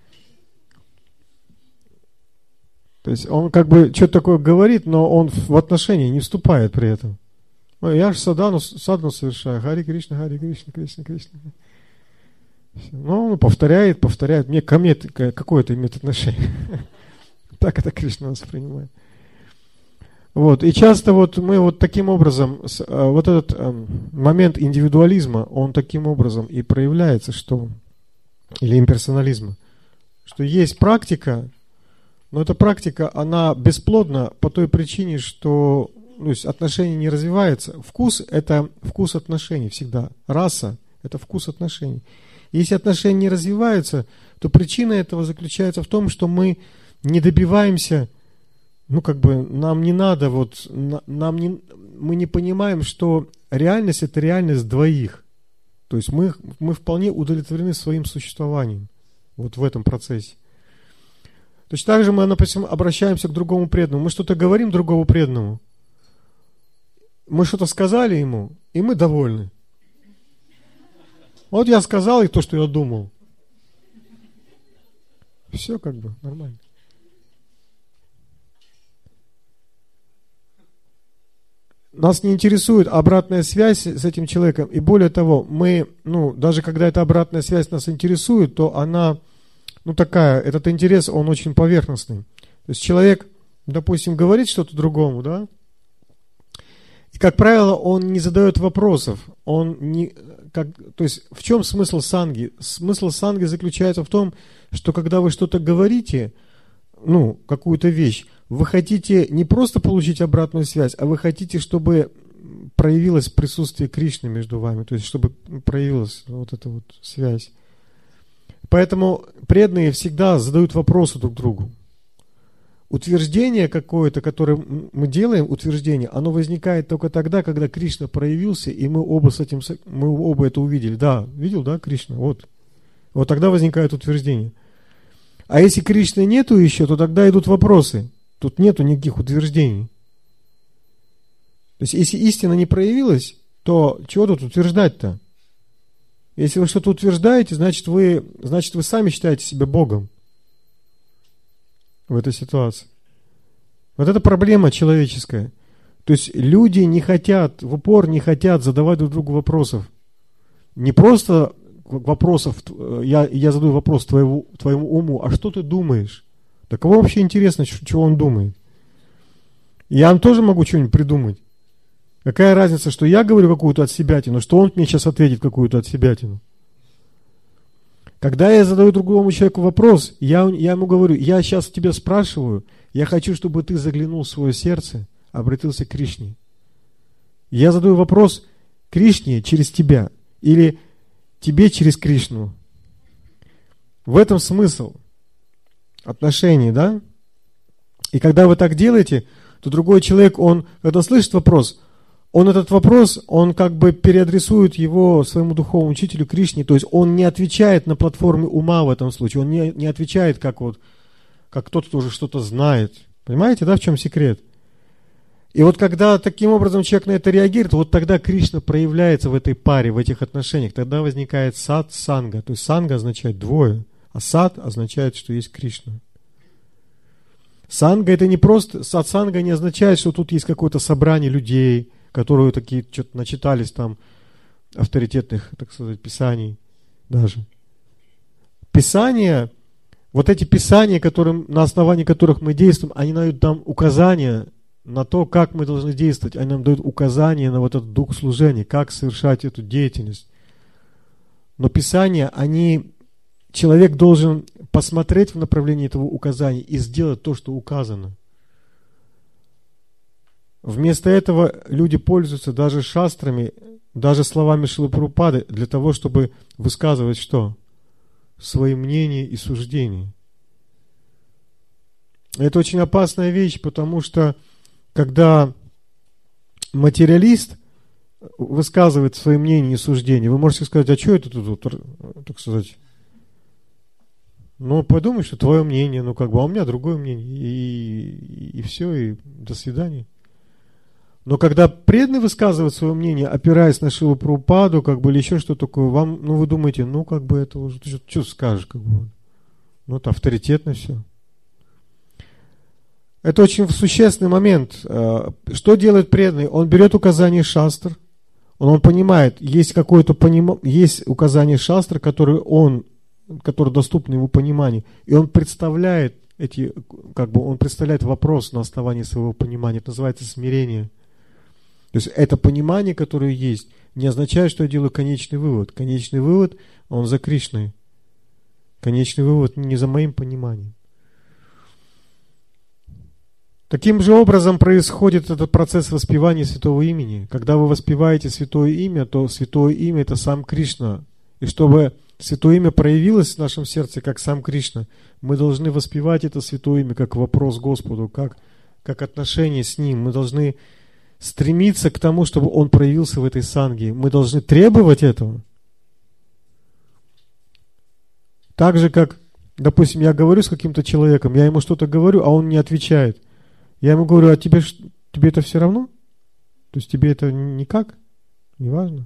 То есть он как бы что-то такое говорит, но он в отношения не вступает при этом. Ой, я же садану, садану совершаю. Хари Кришна, Хари Кришна, Кришна, Кришна. Ну, он повторяет, повторяет. Мне ко мне какое это имеет отношение. Так это Кришна воспринимает. Вот. И часто вот мы вот таким образом, вот этот момент индивидуализма, он таким образом и проявляется, что, или имперсонализма, что есть практика, но эта практика, она бесплодна по той причине, что, то есть, отношения не развиваются. Вкус – это вкус отношений всегда. Раса – это вкус отношений. Если отношения не развиваются, то причина этого заключается в том, что мы не добиваемся, ну как бы нам не надо, вот, нам не, мы не понимаем, что реальность – это реальность двоих. То есть мы, мы вполне удовлетворены своим существованием вот в этом процессе. Точно так же мы, допустим, обращаемся к другому преданному. Мы что-то говорим другому преданному. Мы что-то сказали ему, и мы довольны. Вот я сказал и то, что я думал. Все как бы нормально. Нас не интересует обратная связь с этим человеком. И более того, мы, ну, даже когда эта обратная связь нас интересует, то она... Ну, такая, этот интерес, он очень поверхностный. То есть человек, допустим, говорит что-то другому, да, и, как правило, он не задает вопросов. Он не, как, то есть, в чем смысл санги? Смысл санги заключается в том, что когда вы что-то говорите, ну, какую-то вещь, вы хотите не просто получить обратную связь, а вы хотите, чтобы проявилось присутствие Кришны между вами, то есть, чтобы проявилась вот эта вот связь. Поэтому преданные всегда задают вопросы друг другу. Утверждение какое-то, которое мы делаем, утверждение, оно возникает только тогда, когда Кришна проявился, и мы оба с этим, мы оба это увидели. Да, видел, да, Кришна? Вот. Вот тогда возникает утверждение. А если Кришны нету еще, то тогда идут вопросы. Тут нету никаких утверждений. То есть, если истина не проявилась, то чего тут утверждать-то? Если вы что-то утверждаете, значит вы, значит вы сами считаете себя Богом в этой ситуации. Вот это проблема человеческая. То есть люди не хотят, в упор не хотят задавать друг другу вопросов. Не просто вопросов, я, я задаю вопрос твоему, твоему уму, а что ты думаешь? Да кого вообще интересно, что он думает? Я вам тоже могу что-нибудь придумать. Какая разница, что я говорю какую-то отсебятину, что он мне сейчас ответит какую-то отсебятину. Когда я задаю другому человеку вопрос, я, я ему говорю, я сейчас тебя спрашиваю, я хочу, чтобы ты заглянул в свое сердце, обратился к Кришне. Я задаю вопрос, Кришне через тебя или тебе через Кришну. В этом смысл отношений, да? И когда вы так делаете, то другой человек, он, когда слышит вопрос, он этот вопрос, он как бы переадресует его своему духовному учителю Кришне, то есть он не отвечает на платформе ума в этом случае, он не, не отвечает как вот, как кто-то тоже что-то знает. Понимаете, да, в чем секрет? И вот когда таким образом человек на это реагирует, вот тогда Кришна проявляется в этой паре, в этих отношениях, тогда возникает сат, санга, то есть санга означает двое, а сат означает, что есть Кришна. Санга это не просто, сатсанга не означает, что тут есть какое-то собрание людей, которые такие что-то начитались там авторитетных, так сказать, писаний даже. Писания, вот эти писания, которым, на основании которых мы действуем, они дают нам указания на то, как мы должны действовать. Они нам дают указания на вот этот дух служения, как совершать эту деятельность. Но писания, они... Человек должен посмотреть в направлении этого указания и сделать то, что указано. Вместо этого люди пользуются даже шастрами, даже словами Шрилы Прабхупады для того, чтобы высказывать что? Свои мнения и суждения. Это очень опасная вещь, потому что когда материалист высказывает свои мнения и суждения, вы можете сказать, а что это тут, так сказать... Ну, подумай, что твое мнение, ну, как бы, а у меня другое мнение, и, и, и все, и до свидания. Но когда преданный высказывает свое мнение, опираясь на Шрилу Прабхупаду, как бы, или еще что-то такое, вам, ну, вы думаете, ну, как бы, это уже, ты что, что скажешь, как бы, ну, это авторитетно все. Это очень существенный момент. Что делает преданный? Он берет указание шастр, он, он понимает, есть какое-то поним... есть указание шастр, которое он который доступен его пониманию, и он представляет эти, как бы он представляет вопрос на основании своего понимания. Это называется смирение. То есть это понимание, которое есть, не означает, что я делаю конечный вывод. Конечный вывод, он за Кришной. Конечный вывод не за моим пониманием. Таким же образом происходит этот процесс воспевания святого имени. Когда вы воспеваете святое имя, то святое имя это сам Кришна. И чтобы святое имя проявилось в нашем сердце, как сам Кришна, мы должны воспевать это святое имя как вопрос Господу, как, как отношение с Ним. Мы должны стремиться к тому, чтобы Он проявился в этой санге. Мы должны требовать этого. Так же, как, допустим, я говорю с каким-то человеком, я ему что-то говорю, а он не отвечает. Я ему говорю, а тебе, тебе это все равно? То есть тебе это никак? Не важно?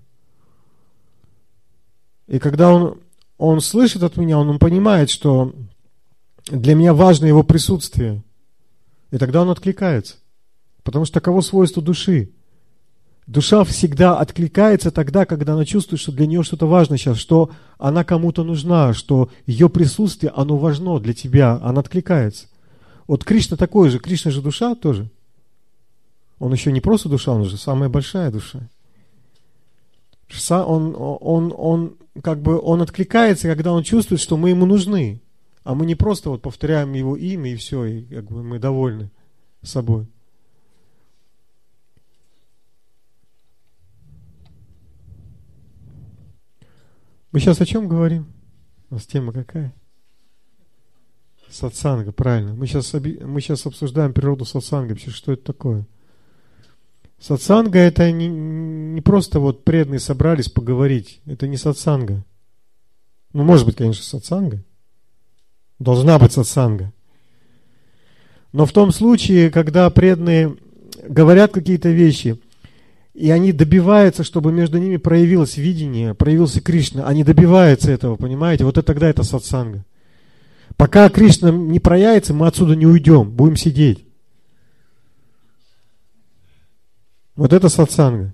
И когда он, он слышит от меня, он, он понимает, что для меня важно его присутствие. И тогда он откликается. Потому что таково свойство души. Душа всегда откликается тогда, когда она чувствует, что для нее что-то важно сейчас, что она кому-то нужна, что ее присутствие, оно важно для тебя, она откликается. Вот Кришна такой же, Кришна же душа тоже. Он еще не просто душа, он же самая большая душа. Он, он, он, как бы, он откликается, когда он чувствует, что мы ему нужны. А мы не просто вот повторяем его имя и все, и как бы мы довольны собой. Мы сейчас о чем говорим? У нас тема какая? Сатсанга, правильно. Мы сейчас, мы сейчас обсуждаем природу сатсанга. Вообще, что это такое? Сатсанга это не, не просто вот преданные собрались поговорить. Это не сатсанга. Ну, может быть, конечно, сатсанга. Должна быть сатсанга. Но в том случае, когда преданные говорят какие-то вещи, и они добиваются, чтобы между ними проявилось видение, проявился Кришна, они добиваются этого, понимаете? Вот это тогда это сатсанга. Пока Кришна не проявится, мы отсюда не уйдем, будем сидеть. Вот это сатсанга.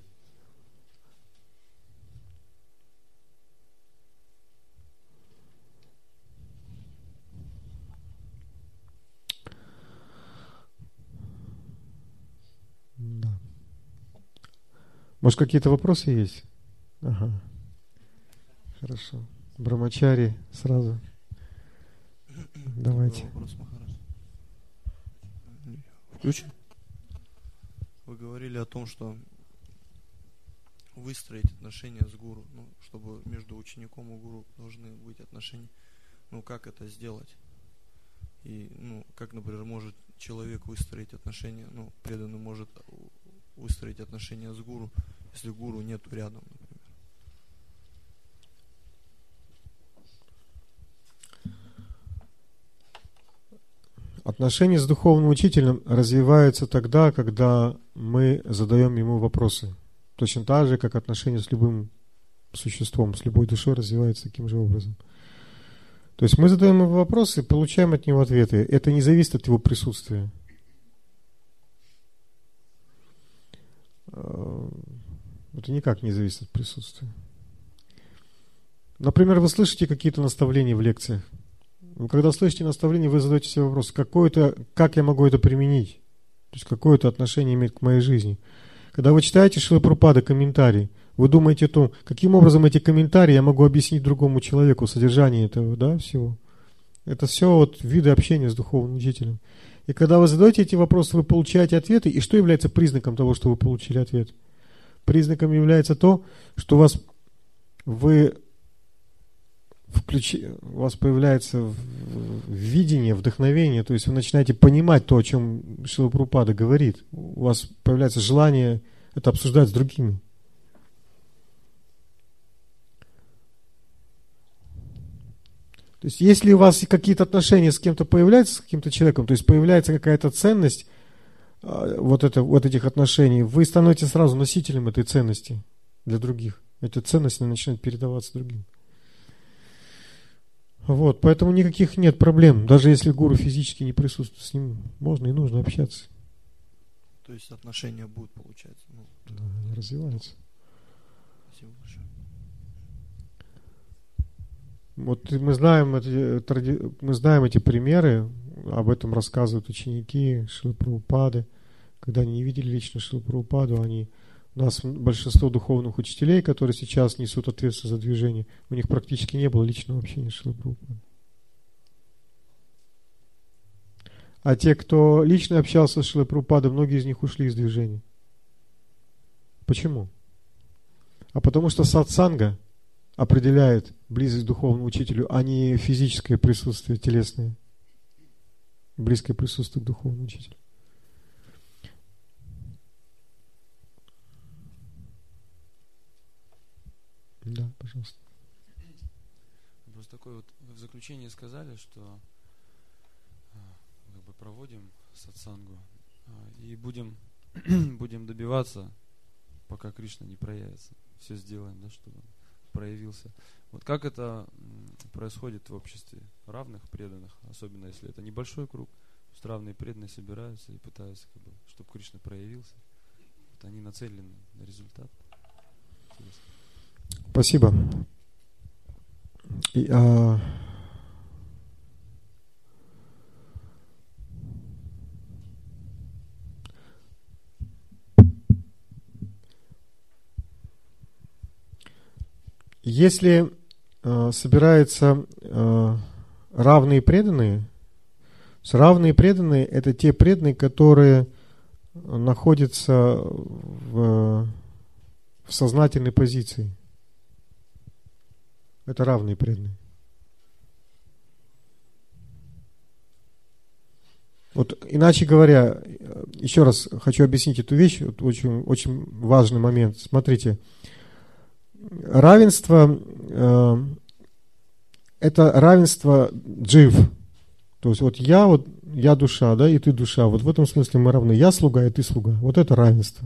Да. Может, какие-то вопросы есть? Ага. Хорошо. Брамачари сразу. Давайте. Вопрос, Махарадж. Включи. Вы говорили о том, что выстроить отношения с гуру, ну, чтобы между учеником и гуру должны быть отношения. Ну, как это сделать? И, ну, как, например, может человек выстроить отношения, ну, преданный может выстроить отношения с гуру, если гуру нету рядом, например. Отношения с духовным учителем развиваются тогда, когда мы задаем ему вопросы. Точно так же, как отношения с любым существом, с любой душой развиваются таким же образом. То есть мы задаем ему вопросы и получаем от него ответы. Это не зависит от его присутствия. Это никак не зависит от присутствия. Например, вы слышите какие-то наставления в лекциях. Вы когда слышите наставление, вы задаете себе вопрос, какое-то, как я могу это применить? То есть какое это отношение имеет к моей жизни? Когда вы читаете Шрила Прабхупады комментарии, вы думаете о том, каким образом эти комментарии я могу объяснить другому человеку, содержание этого, да, всего. Это все вот виды общения с духовным учителем. И когда вы задаете эти вопросы, вы получаете ответы. И что является признаком того, что вы получили ответ? Признаком является то, что у вас, вы включи, у вас появляется видение, вдохновение, то есть вы начинаете понимать то, о чем Шрила Прабхупада говорит. У вас появляется желание это обсуждать с другими. То есть, если у вас какие-то отношения с кем-то появляются, с каким-то человеком, то есть появляется какая-то ценность вот, это, вот этих отношений, вы становитесь сразу носителем этой ценности для других. Эта ценность начинает передаваться другим. Вот, поэтому никаких нет проблем. Даже если гуру физически не присутствует, с ним можно и нужно общаться. То есть отношения будут, получается. Ну, да, они развиваются. Спасибо большое. Вот мы знаем, эти, мы знаем эти примеры, об этом рассказывают ученики Шрилы Прабхупады. Когда они не видели лично Шрилу Прабхупаду, они, у нас большинство духовных учителей, которые сейчас несут ответственность за движение, у них практически не было личного общения с Шрилой Прабхупадой. А те, кто лично общался с Шрилой Прабхупадой, многие из них ушли из движения. Почему? А потому что сатсанга определяет близость к духовному учителю, а не физическое присутствие телесное. Близкое присутствие к духовному учителю. Да, пожалуйста. Просто такой вот в заключении сказали, что как бы проводим сатсангу и будем, будем добиваться, пока Кришна не проявится. Все сделаем, да, чтобы он проявился. Вот как это происходит в обществе равных преданных, особенно если это небольшой круг, то есть равные преданные собираются и пытаются, как бы, чтобы Кришна проявился. Вот они нацелены на результат. Интересно. Спасибо. И, а... Если э, собираются э, равные преданные, равные преданные — это те преданные, которые находятся в, в сознательной позиции. Это равные преданные. Вот, иначе говоря, еще раз хочу объяснить эту вещь, вот очень, очень важный момент. Смотрите, равенство э, это равенство джив. То есть вот я, вот я душа, да, и ты душа. Вот в этом смысле мы равны. Я слуга, и ты слуга. Вот это равенство.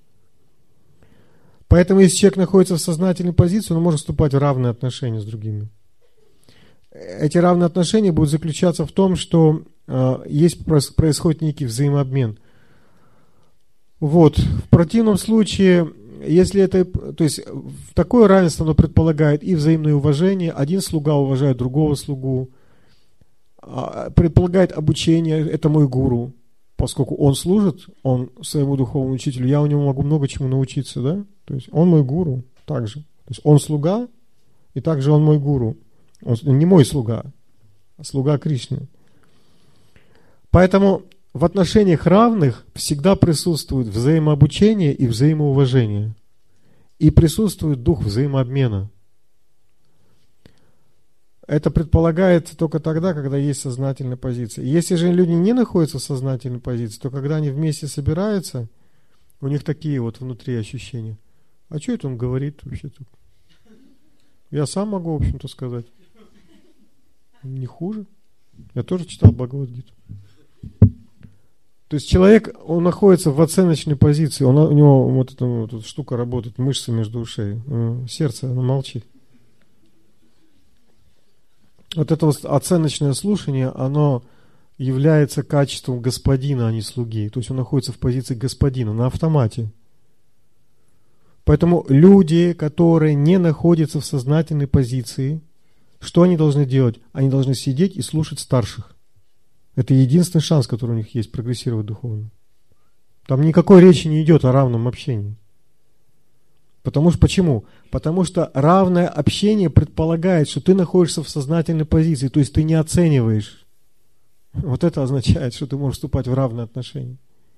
Поэтому, если человек находится в сознательной позиции, он может вступать в равные отношения с другими. Эти равные отношения будут заключаться в том, что э, есть, происходит некий взаимообмен. Вот. В противном случае, если это, то есть такое равенство, оно предполагает и взаимное уважение, один слуга уважает другого слугу, предполагает обучение, это мой гуру, поскольку он служит, он своему духовному учителю, я у него могу много чему научиться, да? То есть он мой гуру также. То есть он слуга, и также он мой гуру. Он не мой слуга, а слуга Кришны. Поэтому в отношениях равных всегда присутствует взаимообучение и взаимоуважение. и присутствует дух взаимообмена. Это предполагается только тогда, когда есть сознательная позиция. Если же люди не находятся в сознательной позиции, то когда они вместе собираются, у них такие вот внутри ощущения. А что это он говорит вообще-то? Я сам могу, в общем-то, сказать. Не хуже. Я тоже читал Бхагавад-гиту. То есть человек, он находится в оценочной позиции, он, у него вот эта вот эта штука работает, мышцы между ушей, сердце, оно молчит. Вот это вот оценочное слушание, оно является качеством господина, а не слуги. То есть он находится в позиции господина, на автомате. Поэтому люди, которые не находятся в сознательной позиции, что они должны делать? Они должны сидеть и слушать старших. Это единственный шанс, который у них есть, прогрессировать духовно. Там никакой речи не идет о равном общении. Потому что, почему? Потому что равное общение предполагает, что ты находишься в сознательной позиции, то есть ты не оцениваешь. Вот это означает, что ты можешь вступать в равные отношения.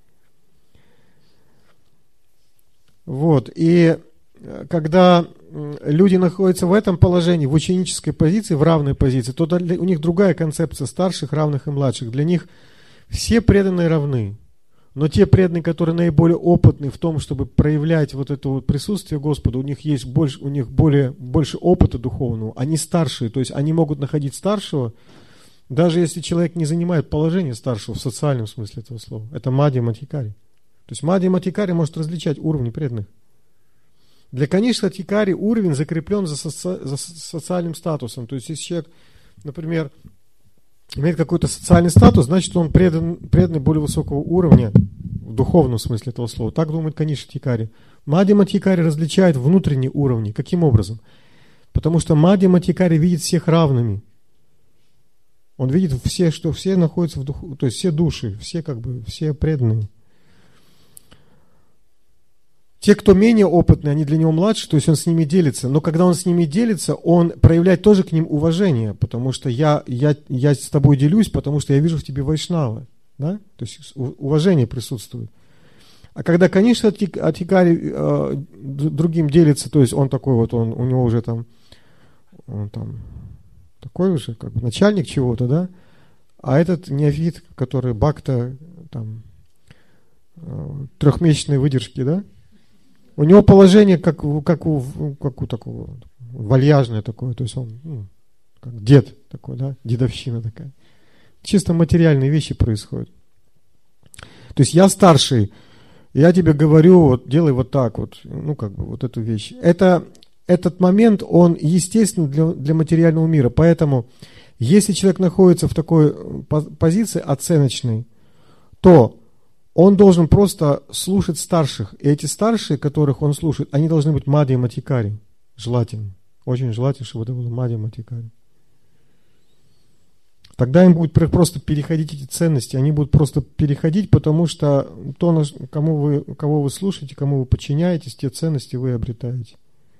Вот, и когда люди находятся в этом положении, в ученической позиции, в равной позиции, то у них другая концепция старших, равных и младших. Для них все преданные равны. Но те преданные, которые наиболее опытны в том, чтобы проявлять вот это вот присутствие Господа, у них есть больше, у них более, больше опыта духовного, они старшие, то есть они могут находить старшего, даже если человек не занимает положение старшего в социальном смысле этого слова. Это Мадья Матхикари. То есть Мадья Матхикари может различать уровни преданных. Для Канишка Адхикари уровень закреплен за, соци... за социальным статусом. То есть если человек, например, имеет какой-то социальный статус, значит он предан, преданный более высокого уровня в духовном смысле этого слова. Так думает Канишка Адхикари. Мадья Матхикари различает внутренние уровни. Каким образом? Потому что Мадья Матхикари видит всех равными. Он видит все, что все находятся в духу, то есть все души, все как бы, все преданные. Те, кто менее опытные, они для него младше, то есть он с ними делится. Но когда он с ними делится, он проявляет тоже к ним уважение, потому что я, я, я с тобой делюсь, потому что я вижу в тебе вайшнава. Да? То есть уважение присутствует. А когда, конечно, Адхикари э, другим делится, то есть он такой вот, он, у него уже там, он там такой уже как бы начальник чего-то, да? А этот неофит, который бхакта, там, э, трехмесячной выдержки, да? У него положение как, как, у, как у такого вальяжное такое, то есть он ну, как дед такой, да, дедовщина такая. Чисто материальные вещи происходят. То есть я старший, я тебе говорю, вот делай вот так вот, ну как бы вот эту вещь. Это, этот момент, он естественно для, для материального мира, поэтому если человек находится в такой позиции оценочной, то он должен просто слушать старших. И эти старшие, которых он слушает, они должны быть Мадья Матхикари. Желательно. Очень желательно, чтобы это было Мадья Матхикари. Тогда им будет просто переходить эти ценности. Они будут просто переходить, потому что то, кому вы, кого вы слушаете, кому вы подчиняетесь, те ценности вы обретаете.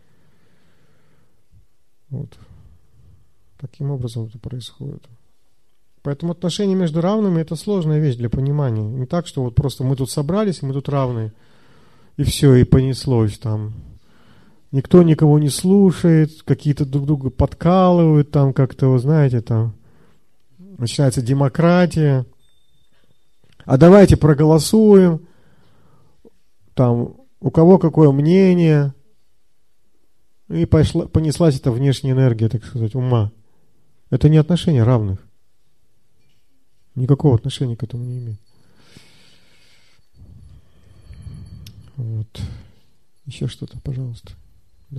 Вот. Таким образом это происходит. Поэтому отношения между равными – это сложная вещь для понимания. Не так, что вот просто мы тут собрались, мы тут равны, и все, и понеслось там. Никто никого не слушает, какие-то друг друга подкалывают, там как-то, вы знаете, там начинается демократия. А давайте проголосуем, там, у кого какое мнение. И пошла, понеслась эта внешняя энергия, так сказать, ума. Это не отношения равных. Никакого отношения к этому не имеет. Вот. Еще что-то, пожалуйста. Да.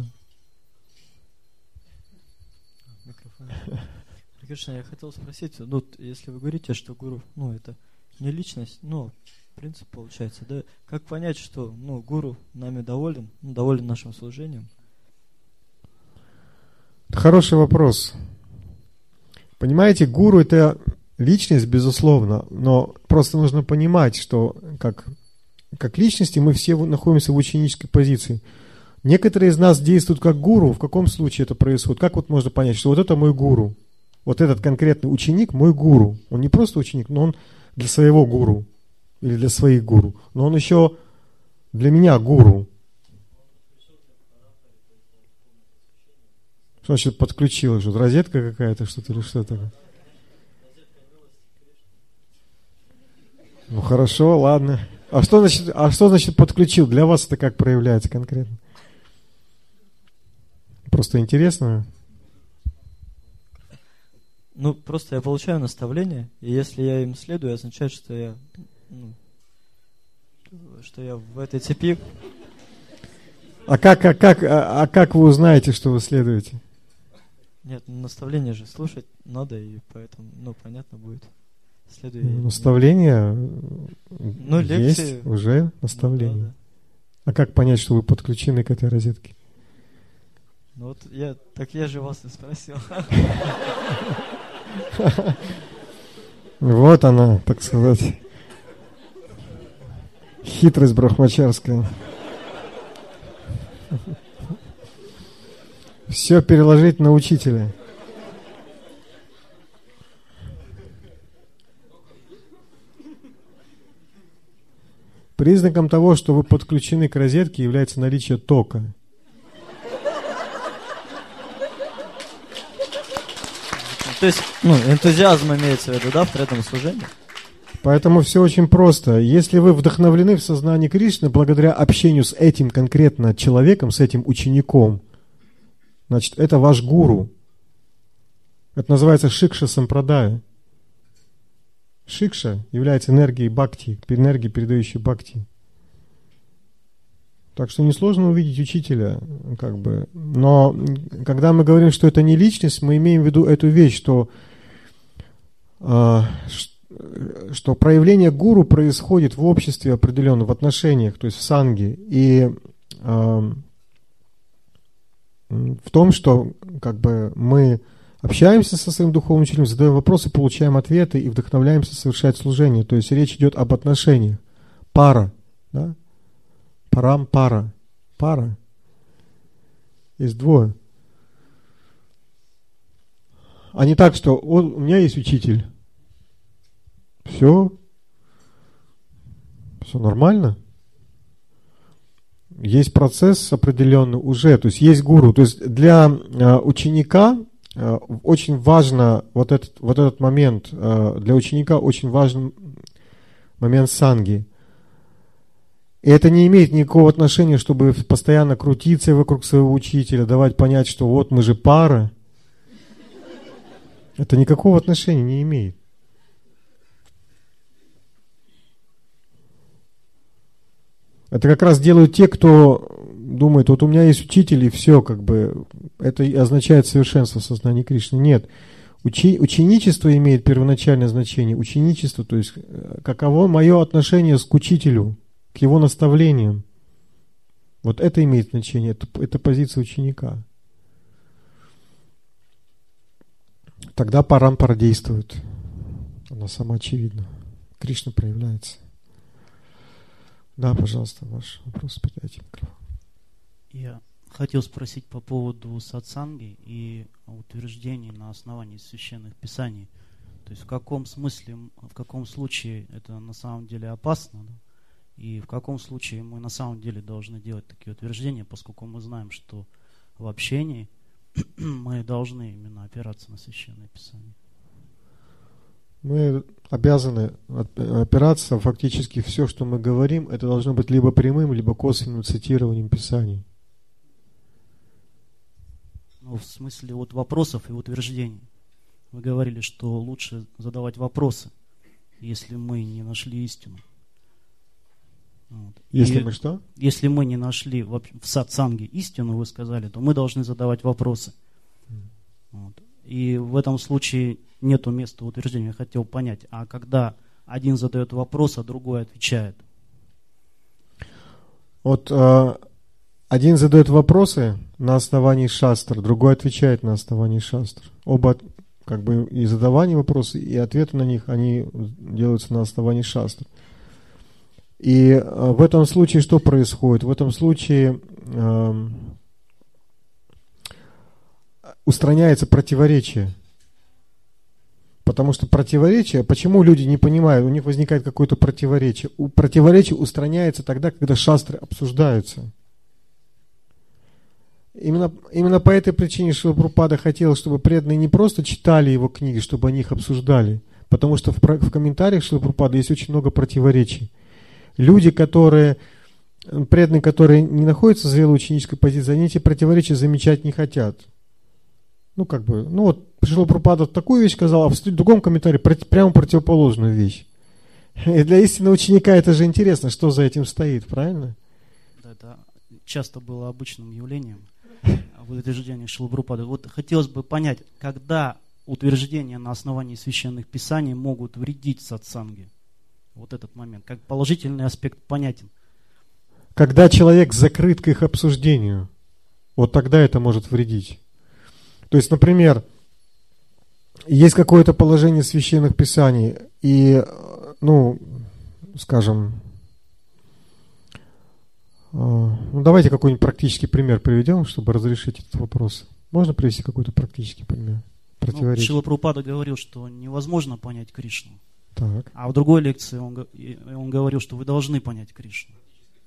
Микрофон. Кришна, я хотел спросить, ну, если вы говорите, что гуру, ну, это не личность, ну, принцип получается, да? Как понять, что, ну, гуру нами доволен, ну, доволен нашим служением? Хороший вопрос. Понимаете, гуру это личность, безусловно, но просто нужно понимать, что как, как личности мы все находимся в ученической позиции. Некоторые из нас действуют как гуру. В каком случае это происходит? Как вот можно понять, что вот это мой гуру? Вот этот конкретный ученик мой гуру. Он не просто ученик, но он для своего гуру или для своих гуру. Но он еще для меня гуру. Что значит подключил? Что, розетка какая-то, что-то или что такое? Ну хорошо, ладно. А что значит, а что значит подключил? Для вас это как проявляется конкретно? Просто интересно. Ну, просто я получаю наставления, и если я им следую, означает, что я, ну, что я в этой цепи. А как, а как, а, а как вы узнаете, что вы следуете? Нет, ну, наставления же слушать надо, и поэтому, ну, понятно будет. Следую. Наставления ну, есть лекции. уже наставления. Ну, да, да. А как понять, что вы подключены к этой розетке? Ну вот я, так я же вас и спросил. Вот она, так сказать, хитрость брахмачарская. Все переложить на учителя. Признаком того, что вы подключены к розетке, является наличие тока. То есть, ну, энтузиазм имеется в виду, да, в преданном служении? Поэтому все очень просто. Если вы вдохновлены в сознании Кришны благодаря общению с этим конкретно человеком, с этим учеником, значит, это ваш гуру. Это называется шикша сампрадая. Шикша является энергией бхакти, энергией, передающей бхакти. Так что несложно увидеть учителя, как бы. Но когда мы говорим, что это не личность, мы имеем в виду эту вещь, что, э, что проявление гуру происходит в обществе определенно, в отношениях, то есть в санге. И э, в том, что как бы мы общаемся со своим духовным учителем, задаем вопросы, получаем ответы и вдохновляемся совершать служение. То есть речь идет об отношениях. Пара, да? Парам пара. Пара. Есть двое. А не так, что он, у меня есть учитель. Все. Все нормально. Есть процесс определенный уже. То есть есть гуру. То есть для э, ученика э, очень важно вот этот, вот этот момент. Э, для ученика очень важен момент санги. И это не имеет никакого отношения, чтобы постоянно крутиться вокруг своего учителя, давать понять, что вот мы же пара. Это никакого отношения не имеет. Это как раз делают те, кто думает, вот у меня есть учитель, и все, как бы, это означает совершенство сознания Кришны. Нет. Учи, ученичество имеет первоначальное значение. Ученичество, то есть, каково мое отношение к учителю, к его наставлениям. Вот это имеет значение, это, это позиция ученика. Тогда парампара действует. Она сама очевидна. Кришна проявляется. Да, пожалуйста, ваш вопрос. Передайте микрофон. Я хотел спросить по поводу сатсанги и утверждений на основании священных писаний. То есть в каком смысле, в каком случае это на самом деле опасно, да? И в каком случае мы на самом деле должны делать такие утверждения, поскольку мы знаем, что в общении мы должны именно опираться на священное писание. Мы обязаны опираться, фактически все, что мы говорим, это должно быть либо прямым, либо косвенным цитированием писаний. Ну, в смысле вот вопросов и утверждений. Вы говорили, что лучше задавать вопросы, если мы не нашли истину. Вот. Если и мы что? Если мы не нашли в, в сатсанге истину, вы сказали, то мы должны задавать вопросы. Mm. Вот. И в этом случае нету места утверждения. Я хотел понять, а когда один задает вопрос, а другой отвечает? Вот э, один задает вопросы на основании шастр, другой отвечает на основании шастр. Оба как бы и задавание вопросов, и ответы на них, они делаются на основании шастр. И э, в этом случае что происходит? В этом случае э, устраняется противоречие. Потому что противоречие, почему люди не понимают, у них возникает какое-то противоречие. У противоречие устраняется тогда, когда шастры обсуждаются. Именно, именно по этой причине Шрила Прабхупада хотел, чтобы преданные не просто читали его книги, чтобы они их обсуждали. Потому что в, в комментариях Шрила Прабхупады есть очень много противоречий. Люди, которые, преданные, которые не находятся в зрелой ученической позиции, они эти противоречия замечать не хотят. Ну, как бы, ну вот, Шрила Прабхупада такую вещь сказал, а в другом комментарии прямо противоположную вещь. И для истинного ученика это же интересно, что за этим стоит, правильно? Да, это часто было обычным явлением в утверждениях Шрилы Прабхупады. Вот хотелось бы понять, когда утверждения на основании священных писаний могут вредить сатсанге? Вот этот момент. Как положительный аспект понятен. Когда человек закрыт к их обсуждению, вот тогда это может вредить. То есть, например, есть какое-то положение священных писаний, и, ну, скажем, ну, давайте какой-нибудь практический пример приведем, чтобы разрешить этот вопрос. Можно привести какой-то практический пример? Ну, Шрила Прабхупада говорил, что невозможно понять Кришну. Так. А в другой лекции он, он говорил, что вы должны понять Кришну.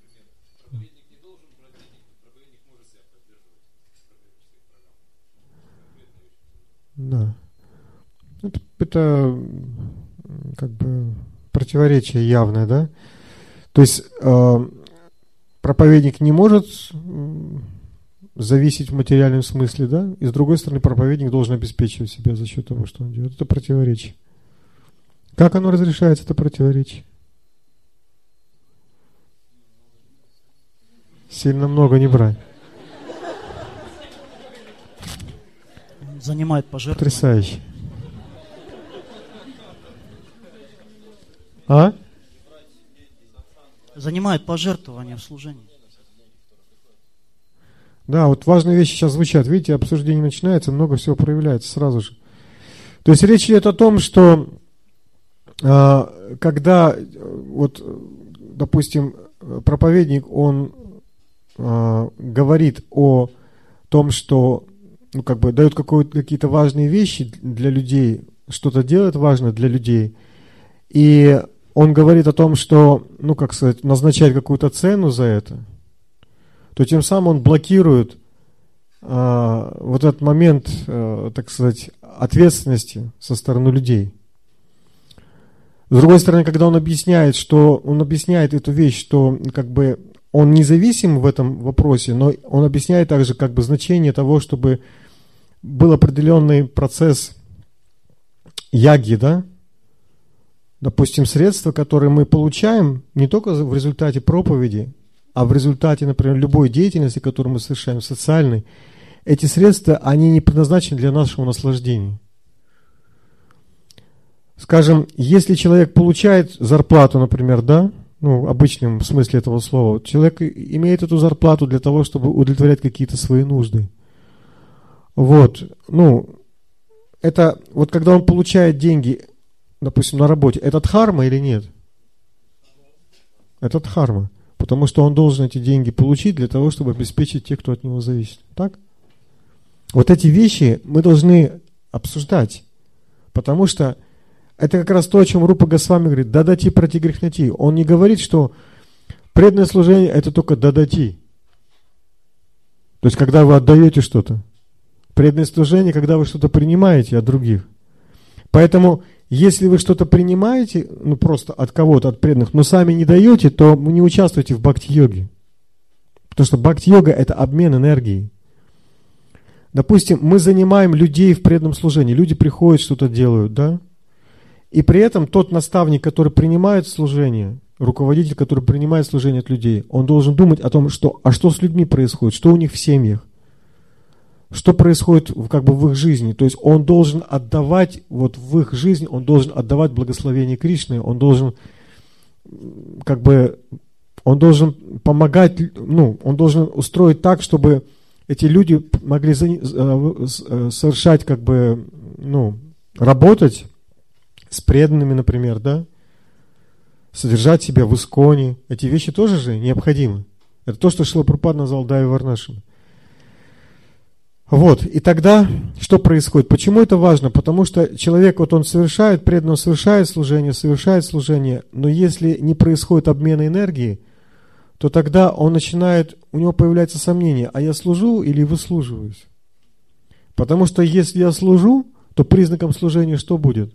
Да. Это, это как бы противоречие явное, да? То есть э, проповедник не может зависеть в материальном смысле, да? И с другой стороны, проповедник должен обеспечивать себя за счет того, что он делает. Это противоречие. Как оно разрешается, это противоречие? Сильно много не брать. Занимает пожертвования. Потрясающе. А? Занимает пожертвования в служении. Да, вот важные вещи сейчас звучат. Видите, обсуждение начинается, много всего проявляется сразу же. То есть речь идет о том, что э, когда, вот, допустим, проповедник, он э, говорит о том, что, ну, как бы дает какие-то важные вещи для людей, что-то делает важное для людей, и он говорит о том, что, ну, как сказать, назначает какую-то цену за это, то тем самым он блокирует а, вот этот момент, а, так сказать, ответственности со стороны людей. С другой стороны, когда он объясняет, что он объясняет эту вещь, что как бы он независим в этом вопросе, но он объясняет также как бы значение того, чтобы был определенный процесс яги, да? Допустим, средства, которые мы получаем не только в результате проповеди, а в результате, например, любой деятельности, которую мы совершаем, социальной, эти средства, они не предназначены для нашего наслаждения. Скажем, если человек получает зарплату, например, да, ну, в обычном смысле этого слова, человек имеет эту зарплату для того, чтобы удовлетворять какие-то свои нужды. Вот, ну, это, вот когда он получает деньги, допустим, на работе, это дхарма или нет? Это дхарма. Потому что он должен эти деньги получить для того, чтобы обеспечить тех, кто от него зависит. Так? Вот эти вещи мы должны обсуждать. Потому что это как раз то, о чем Рупа Госвами говорит, дадати пратигрихнати. Он не говорит, что преданное служение это только дадати. То есть, когда вы отдаете что-то. Преданное служение, когда вы что-то принимаете от других. Поэтому, если вы что-то принимаете, ну просто от кого-то, от преданных, но сами не даете, то вы не участвуете в бхакти-йоге. Потому что бхакти-йога это обмен энергией. Допустим, мы занимаем людей в преданном служении. Люди приходят, что-то делают, да? И при этом тот наставник, который принимает служение, руководитель, который принимает служение от людей, он должен думать о том, что, а что с людьми происходит, что у них в семьях. Что происходит как бы в их жизни. То есть он должен отдавать, вот в их жизнь, он должен отдавать благословение Кришны, он должен как бы, он должен помогать, ну, он должен устроить так, чтобы эти люди могли совершать как бы, ну, работать с преданными, например, да, содержать себя в исконе. Эти вещи тоже же необходимы. Это то, что Шрила Прабхупада назвал Дайви Варнашами. Вот, и тогда что происходит? Почему это важно? Потому что человек, вот он совершает, преданно совершает служение, совершает служение, но если не происходит обмена энергии, то тогда он начинает, у него появляется сомнение, а я служу или выслуживаюсь? Потому что если я служу, то признаком служения что будет?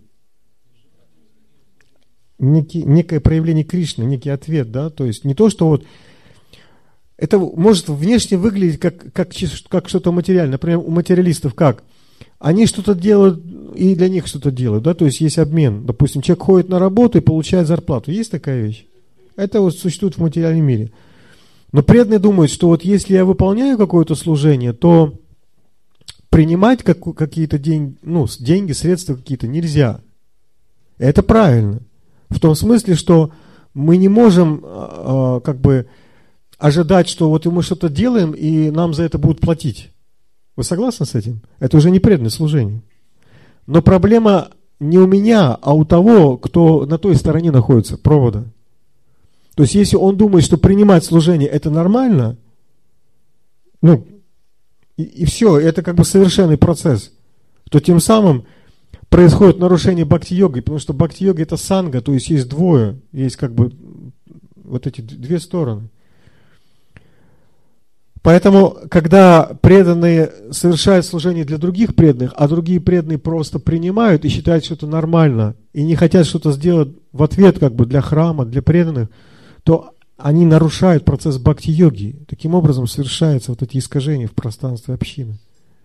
Некий, некое проявление Кришны, некий ответ, да, то есть не то, что вот это может внешне выглядеть как, как, как что-то материальное. Например, у материалистов как? Они что-то делают, и для них что-то делают, да, то есть есть обмен. Допустим, человек ходит на работу и получает зарплату. Есть такая вещь? Это вот существует в материальном мире. Но преданные думают, что вот если я выполняю какое-то служение, то принимать как, какие-то деньги, ну, деньги, средства какие-то нельзя. Это правильно. В том смысле, что мы не можем э, как бы ожидать, что вот мы что-то делаем, и нам за это будут платить. Вы согласны с этим? Это уже не преданное служение. Но проблема не у меня, а у того, кто на той стороне находится, провода. То есть, если он думает, что принимать служение это нормально, ну, и, и все, это как бы совершенный процесс, то тем самым происходит нарушение бхакти-йоги, потому что бхакти-йога это санга, то есть есть двое, есть как бы вот эти две стороны. Поэтому, когда преданные совершают служение для других преданных, а другие преданные просто принимают и считают, что это нормально, и не хотят что-то сделать в ответ как бы для храма, для преданных, то они нарушают процесс бхакти-йоги. Таким образом совершаются вот эти искажения в пространстве общины.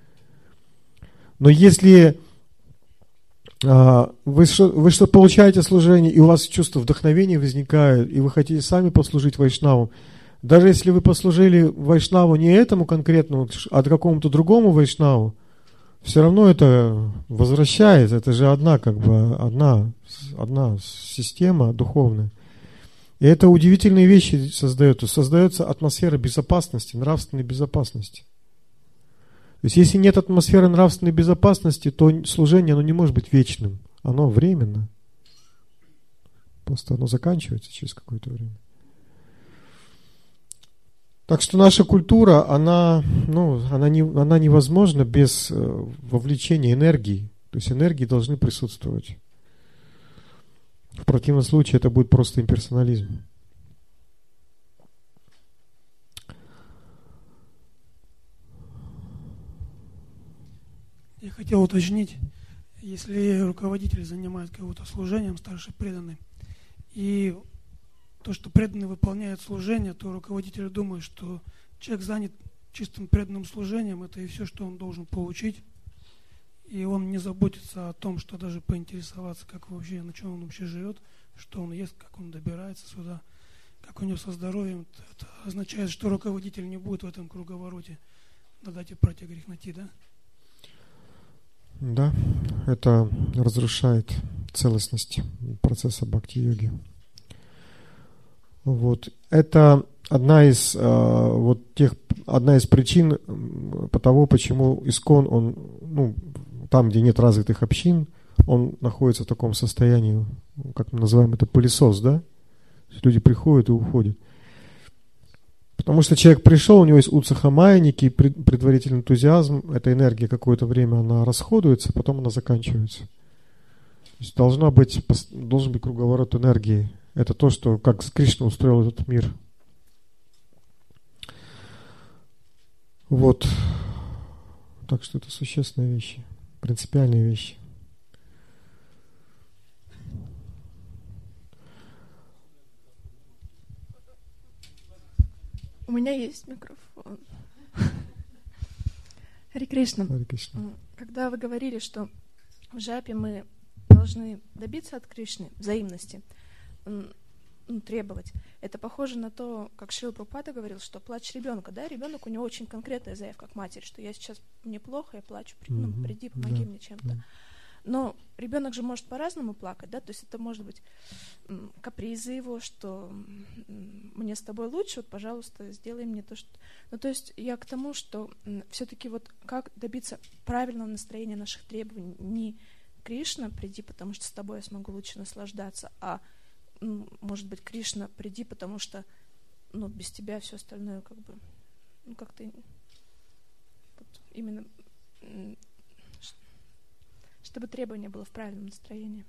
Но если а, вы, что, вы что получаете служение, и у вас чувство вдохновения возникает, и вы хотите сами послужить вайшнавам, даже если вы послужили вайшнаву не этому конкретному, а какому-то другому вайшнаву, все равно это возвращается. Это же одна, как бы, одна, одна система духовная. И это удивительные вещи создает. Создается атмосфера безопасности, нравственной безопасности. То есть, если нет атмосферы нравственной безопасности, то служение оно не может быть вечным. Оно временно. Просто оно заканчивается через какое-то время. Так что наша культура, она, ну, она, не, она невозможна без вовлечения энергии. То есть энергии должны присутствовать. В противном случае это будет просто имперсонализм. Я хотел уточнить, если руководитель занимает кого-то служением, старший преданный, и то, что преданный выполняет служение, то руководитель думает, что человек занят чистым преданным служением, это и все, что он должен получить. И он не заботится о том, что даже поинтересоваться, как вообще, на чем он вообще живет, что он ест, как он добирается сюда, как у него со здоровьем. Это означает, что руководитель не будет в этом круговороте на дате прати грехнати, да? Да, это разрушает целостность процесса бхакти-йоги. Вот. Это одна из, э, вот тех, одна из причин по того, почему ИСККОН, он, ну, там, где нет развитых общин, он находится в таком состоянии, как мы называем это, пылесос, да? Люди приходят и уходят. Потому что человек пришел, у него есть уцаха-майя, некий предварительный энтузиазм, эта энергия какое-то время она расходуется, потом она заканчивается. То есть должна быть, должен быть круговорот энергии. Это то, что, как Кришна устроил этот мир. Вот. Так что это существенные вещи, принципиальные вещи. У меня есть микрофон. Харе Кришна. Харе Кришна. Когда вы говорили, что в джапе мы должны добиться от Кришны взаимности, ну, требовать, это похоже на то, как Шрила Прабхупада говорил, что плач ребенка, да, ребенок, у него очень конкретная заявка к матери, что я сейчас, мне плохо, я плачу, ну, приди, помоги да, мне чем-то. Да. Но ребенок же может по-разному плакать, да, то есть это может быть м, капризы его, что м, мне с тобой лучше, вот, пожалуйста, сделай мне то, что... Ну, то есть я к тому, что м, все-таки вот как добиться правильного настроения наших требований, не Кришна, приди, потому что с тобой я смогу лучше наслаждаться, а, м, может быть, Кришна, приди, потому что, ну, без тебя все остальное как бы, ну, как-то вот, именно... М, чтобы требование было в правильном настроении.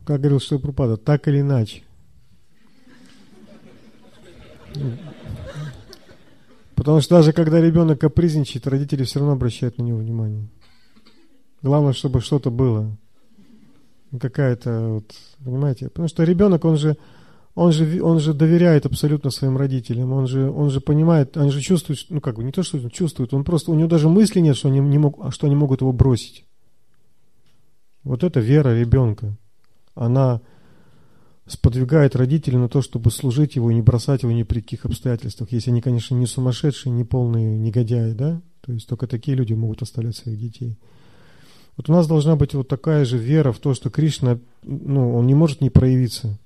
как говорил Шрила Прабхупада, так или иначе. Потому что даже когда ребенок капризничает, родители все равно обращают на него внимание. Главное, чтобы что-то было. Какая-то, вот, понимаете? Потому что ребенок, он же, он же, он же доверяет абсолютно своим родителям. Он же, он же понимает, он же чувствует, ну как бы, не то, что он чувствует, он просто, у него даже мысли нет, что они, не мог, что они могут его бросить. Вот это вера ребенка. Она сподвигает родителей на то, чтобы служить его и не бросать его ни при каких обстоятельствах. Если они, конечно, не сумасшедшие, не полные негодяи, да? То есть только такие люди могут оставлять своих детей. Вот у нас должна быть вот такая же вера в то, что Кришна, ну, он не может не проявиться.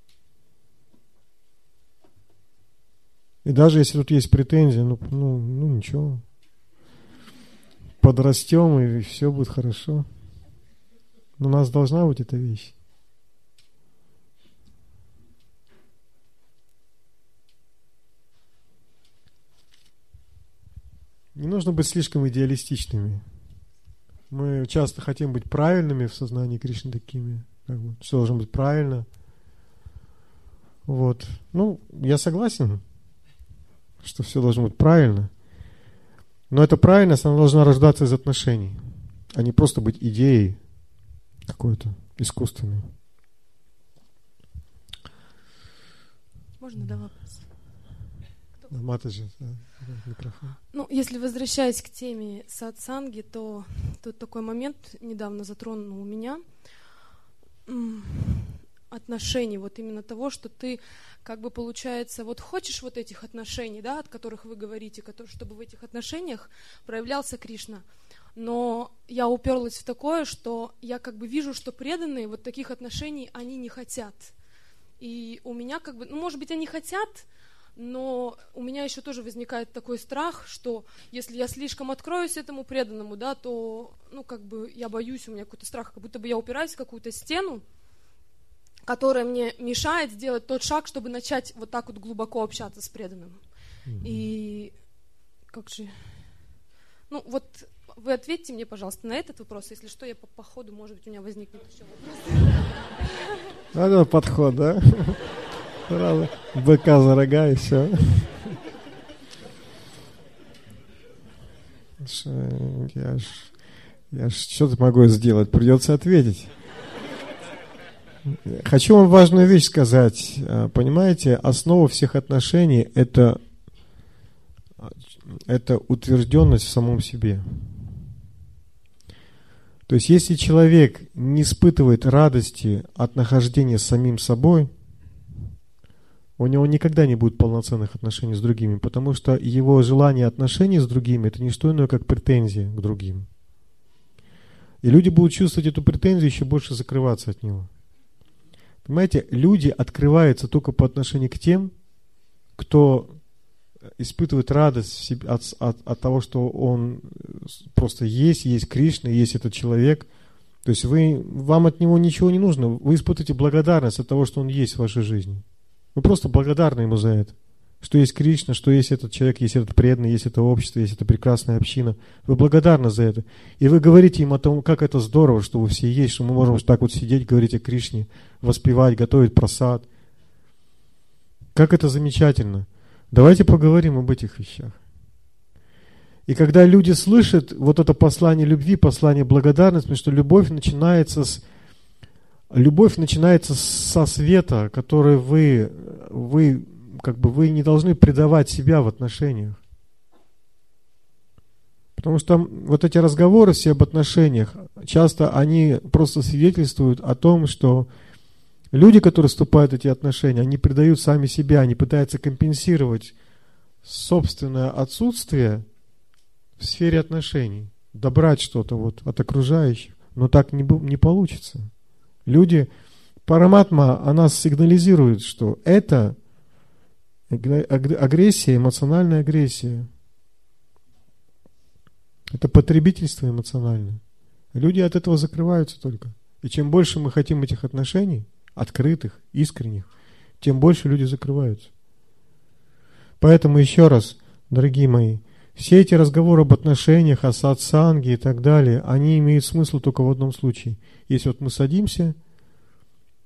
И даже если тут есть претензии, ну, ну, ну ничего. Подрастем, и все будет хорошо. Но у нас должна быть эта вещь. Не нужно быть слишком идеалистичными. Мы часто хотим быть правильными в сознании Кришны такими. Как бы, все должно быть правильно. Вот. Ну, я согласен, что все должно быть правильно. Но эта правильность, она должна рождаться из отношений, а не просто быть идеей какой-то искусственной. Можно, да, вопрос? Матаджи, да, микрофон. Ну, если возвращаясь к теме сатсанги, то тут такой момент недавно затронул меня. Отношений, вот именно того, что ты, как бы получается, вот хочешь вот этих отношений, да, от которых вы говорите, чтобы в этих отношениях проявлялся Кришна. Но я уперлась в такое, что я как бы вижу, что преданные вот таких отношений они не хотят. И у меня как бы, ну, может быть, они хотят, но у меня еще тоже возникает такой страх, что если я слишком откроюсь этому преданному, да, то, ну, как бы я боюсь, у меня какой-то страх, как будто бы я упираюсь в какую-то стену, которая мне мешает сделать тот шаг, чтобы начать вот так вот глубоко общаться с преданным. Mm-hmm. И как же... Ну, вот вы ответьте мне, пожалуйста, на этот вопрос. Если что, я по, по ходу, может быть, у меня возникнет еще вопрос. Это подход, да? Сразу быка за рога и все. Я ж, я ж что-то могу сделать, придется ответить. Хочу вам важную вещь сказать. Понимаете, основа всех отношений – это, это утвержденность в самом себе. То есть, если человек не испытывает радости от нахождения с самим собой, у него никогда не будет полноценных отношений с другими, потому что его желание отношений с другими – это не что иное, как претензия к другим. И люди будут чувствовать эту претензию, еще больше закрываться от него. Понимаете, люди открываются только по отношению к тем, кто испытывает радость в себе от, от, от того, что он просто есть, есть Кришна, есть этот человек. То есть вы, вам от него ничего не нужно, вы испытываете благодарность от того, что он есть в вашей жизни. Вы просто благодарны ему за это. Что есть Кришна, что есть этот человек, есть этот преданный, есть это общество, есть эта прекрасная община. Вы благодарны за это. И вы говорите им о том, как это здорово, что вы все есть, что мы можем так вот сидеть, говорить о Кришне, воспевать, готовить прасад. Как это замечательно. Давайте поговорим об этих вещах. И когда люди слышат вот это послание любви, послание благодарности, потому что любовь начинается с любовь начинается со света, который вы, вы как бы вы не должны предавать себя в отношениях. Потому что вот эти разговоры все об отношениях, часто они просто свидетельствуют о том, что люди, которые вступают в эти отношения, они предают сами себя, они пытаются компенсировать собственное отсутствие в сфере отношений, добрать что-то вот от окружающих, но так не, не получится. Люди, Параматма, она сигнализирует, что это агрессия, эмоциональная агрессия. Это потребительство эмоциональное. Люди от этого закрываются только. И чем больше мы хотим этих отношений, открытых, искренних, тем больше люди закрываются. Поэтому еще раз, дорогие мои, все эти разговоры об отношениях, о сатсанге и так далее, они имеют смысл только в одном случае. Если вот мы садимся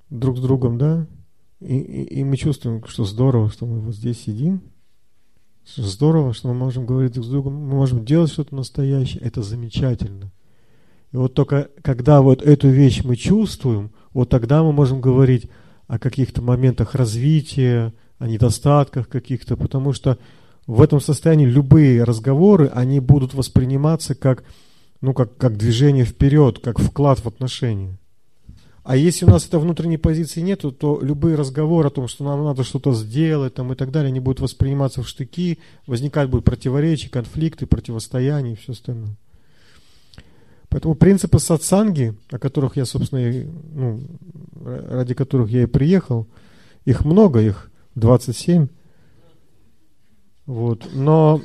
друг с другом, да, и, и, и мы чувствуем, что здорово, что мы вот здесь сидим, что здорово, что мы можем говорить друг с другом, мы можем делать что-то настоящее, это замечательно. И вот только когда вот эту вещь мы чувствуем, вот тогда мы можем говорить о каких-то моментах развития, о недостатках каких-то, потому что в этом состоянии любые разговоры, они будут восприниматься как, ну, как, как движение вперед, как вклад в отношения. А если у нас этой внутренней позиции нету, то любые разговоры о том, что нам надо что-то сделать там, и так далее, они будут восприниматься в штыки, возникать будут противоречия, конфликты, противостояния и все остальное. Поэтому принципы сатсанги, о которых я, собственно, и, ну, ради которых я и приехал, их много, их двадцать семь. Вот. Но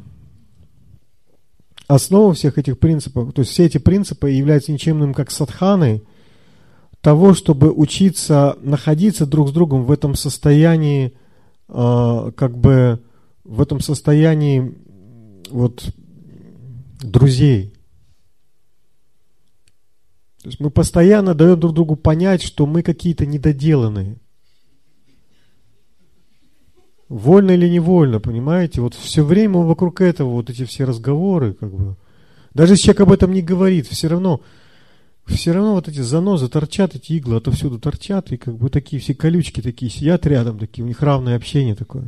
основа всех этих принципов, то есть все эти принципы являются ничем иным, как садханой того, чтобы учиться находиться друг с другом в этом состоянии, э, как бы в этом состоянии вот друзей. То есть мы постоянно даем друг другу понять, что мы какие-то недоделанные. Вольно или невольно, понимаете? Вот все время вокруг этого вот эти все разговоры, как бы. Даже если человек об этом не говорит, все равно, все равно вот эти занозы торчат, эти иглы отовсюду торчат, и как бы такие все колючки такие сидят рядом, такие, у них равное общение такое.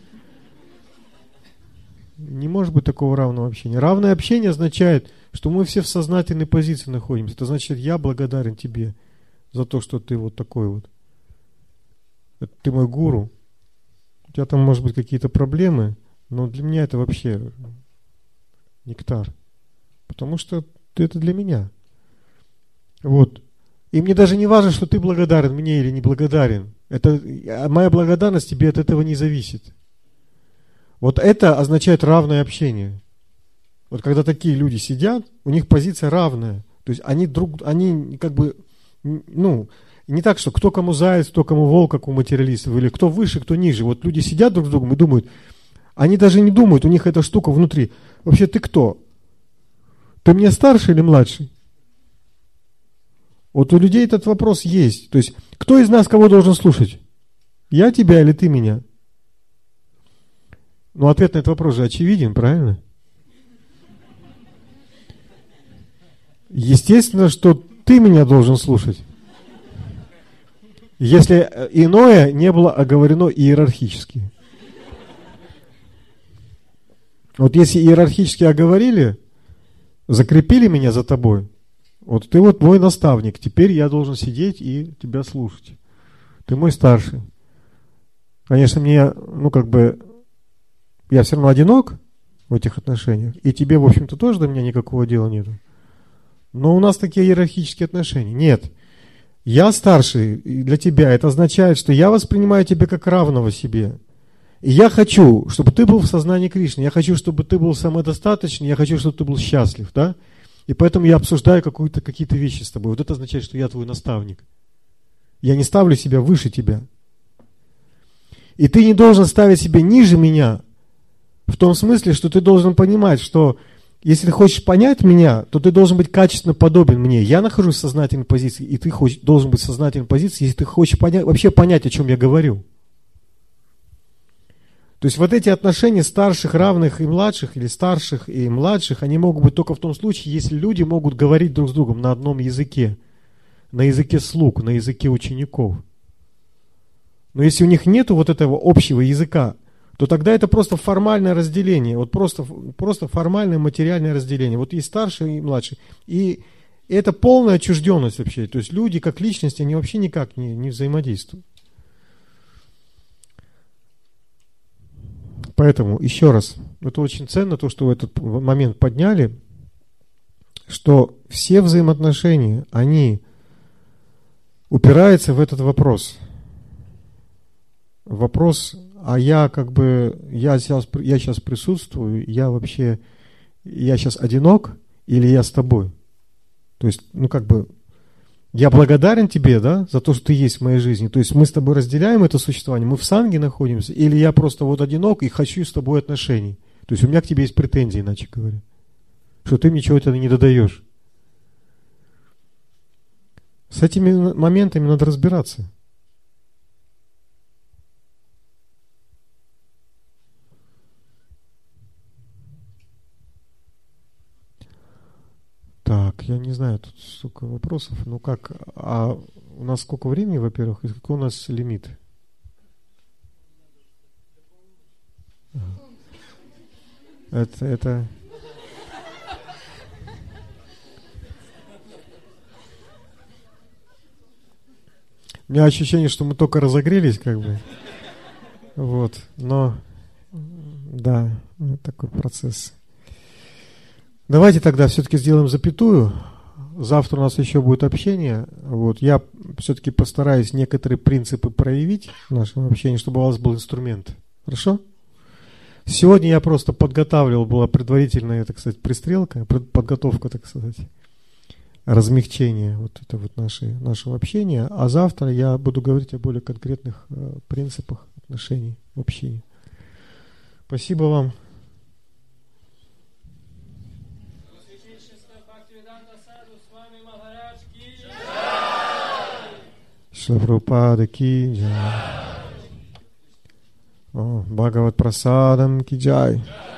Не может быть такого равного общения. Равное общение означает, что мы все в сознательной позиции находимся. Это значит, я благодарен тебе за то, что ты вот такой вот. Ты мой гуру. У тебя там, может быть, какие-то проблемы, но для меня это вообще нектар. Потому что ты это для меня. Вот. И мне даже не важно, что ты благодарен мне или не благодарен. Это, моя благодарность тебе от этого не зависит. Вот это означает равное общение. Вот когда такие люди сидят, у них позиция равная. То есть они друг, они как бы, ну, не так, что кто кому заяц, кто кому волк, как у материалистов, или кто выше, кто ниже. Вот люди сидят друг с другом и думают, они даже не думают, у них эта штука внутри. Вообще ты кто? Ты мне старший или младший? Вот у людей этот вопрос есть. То есть, кто из нас кого должен слушать? Я тебя или ты меня? Ну, ответ на этот вопрос же очевиден, правильно? Естественно, что ты меня должен слушать. Если иное не было оговорено иерархически. Вот если иерархически оговорили, закрепили меня за тобой, вот ты вот мой наставник, теперь я должен сидеть и тебя слушать. Ты мой старший. Конечно, мне, ну как бы, я все равно одинок в этих отношениях, и тебе, в общем-то, тоже до меня никакого дела нету. Но у нас такие иерархические отношения. Нет. Я старший для тебя. Это означает, что я воспринимаю тебя как равного себе. И я хочу, чтобы ты был в сознании Кришны. Я хочу, чтобы ты был самодостаточный. Я хочу, чтобы ты был счастлив. Да? И поэтому я обсуждаю какую-то, какие-то вещи с тобой. Вот это означает, что я твой наставник. Я не ставлю себя выше тебя. И ты не должен ставить себя ниже меня. В том смысле, что ты должен понимать, что если ты хочешь понять меня, то ты должен быть качественно подобен мне. Я нахожусь в сознательной позиции, и ты хочешь, должен быть в сознательной позиции, если ты хочешь понять, вообще понять, о чем я говорю. То есть вот эти отношения старших, равных и младших, или старших и младших, они могут быть только в том случае, если люди могут говорить друг с другом на одном языке. На языке слуг, на языке учеников. Но если у них нет вот этого общего языка, то тогда это просто формальное разделение, вот просто, просто формальное материальное разделение. Вот есть старший и младший. И это полная отчужденность вообще. То есть люди как личности, они вообще никак не, не взаимодействуют. Поэтому, еще раз, это очень ценно, то, что в этот момент подняли, что все взаимоотношения, они упираются в этот вопрос. Вопрос, а я как бы, я сейчас, я сейчас присутствую, я вообще, я сейчас одинок или я с тобой? То есть, ну как бы, я благодарен тебе, да, за то, что ты есть в моей жизни. То есть мы с тобой разделяем это существование, мы в санге находимся, или я просто вот одинок и хочу с тобой отношений. То есть у меня к тебе есть претензии, иначе говоря, что ты мне чего-то не додаешь. С этими моментами надо разбираться. Так, я не знаю, тут столько вопросов. Ну как, а у нас сколько времени, во-первых, и какой у нас лимит? Это, это... У меня ощущение, что мы только разогрелись, как бы. Вот, но, да, такой процесс. Давайте тогда все-таки сделаем запятую. Завтра у нас еще будет общение. Вот, я все-таки постараюсь некоторые принципы проявить в нашем общении, чтобы у вас был инструмент. Хорошо? Сегодня я просто подготавливал, была предварительная, так сказать, пристрелка, подготовка, так сказать, размягчение вот это вот нашей, нашего общения. А завтра я буду говорить о более конкретных э, принципах отношений в общении. Спасибо вам. Шрила Прабхупада ки джай. Бхагават Прасадам ки джай.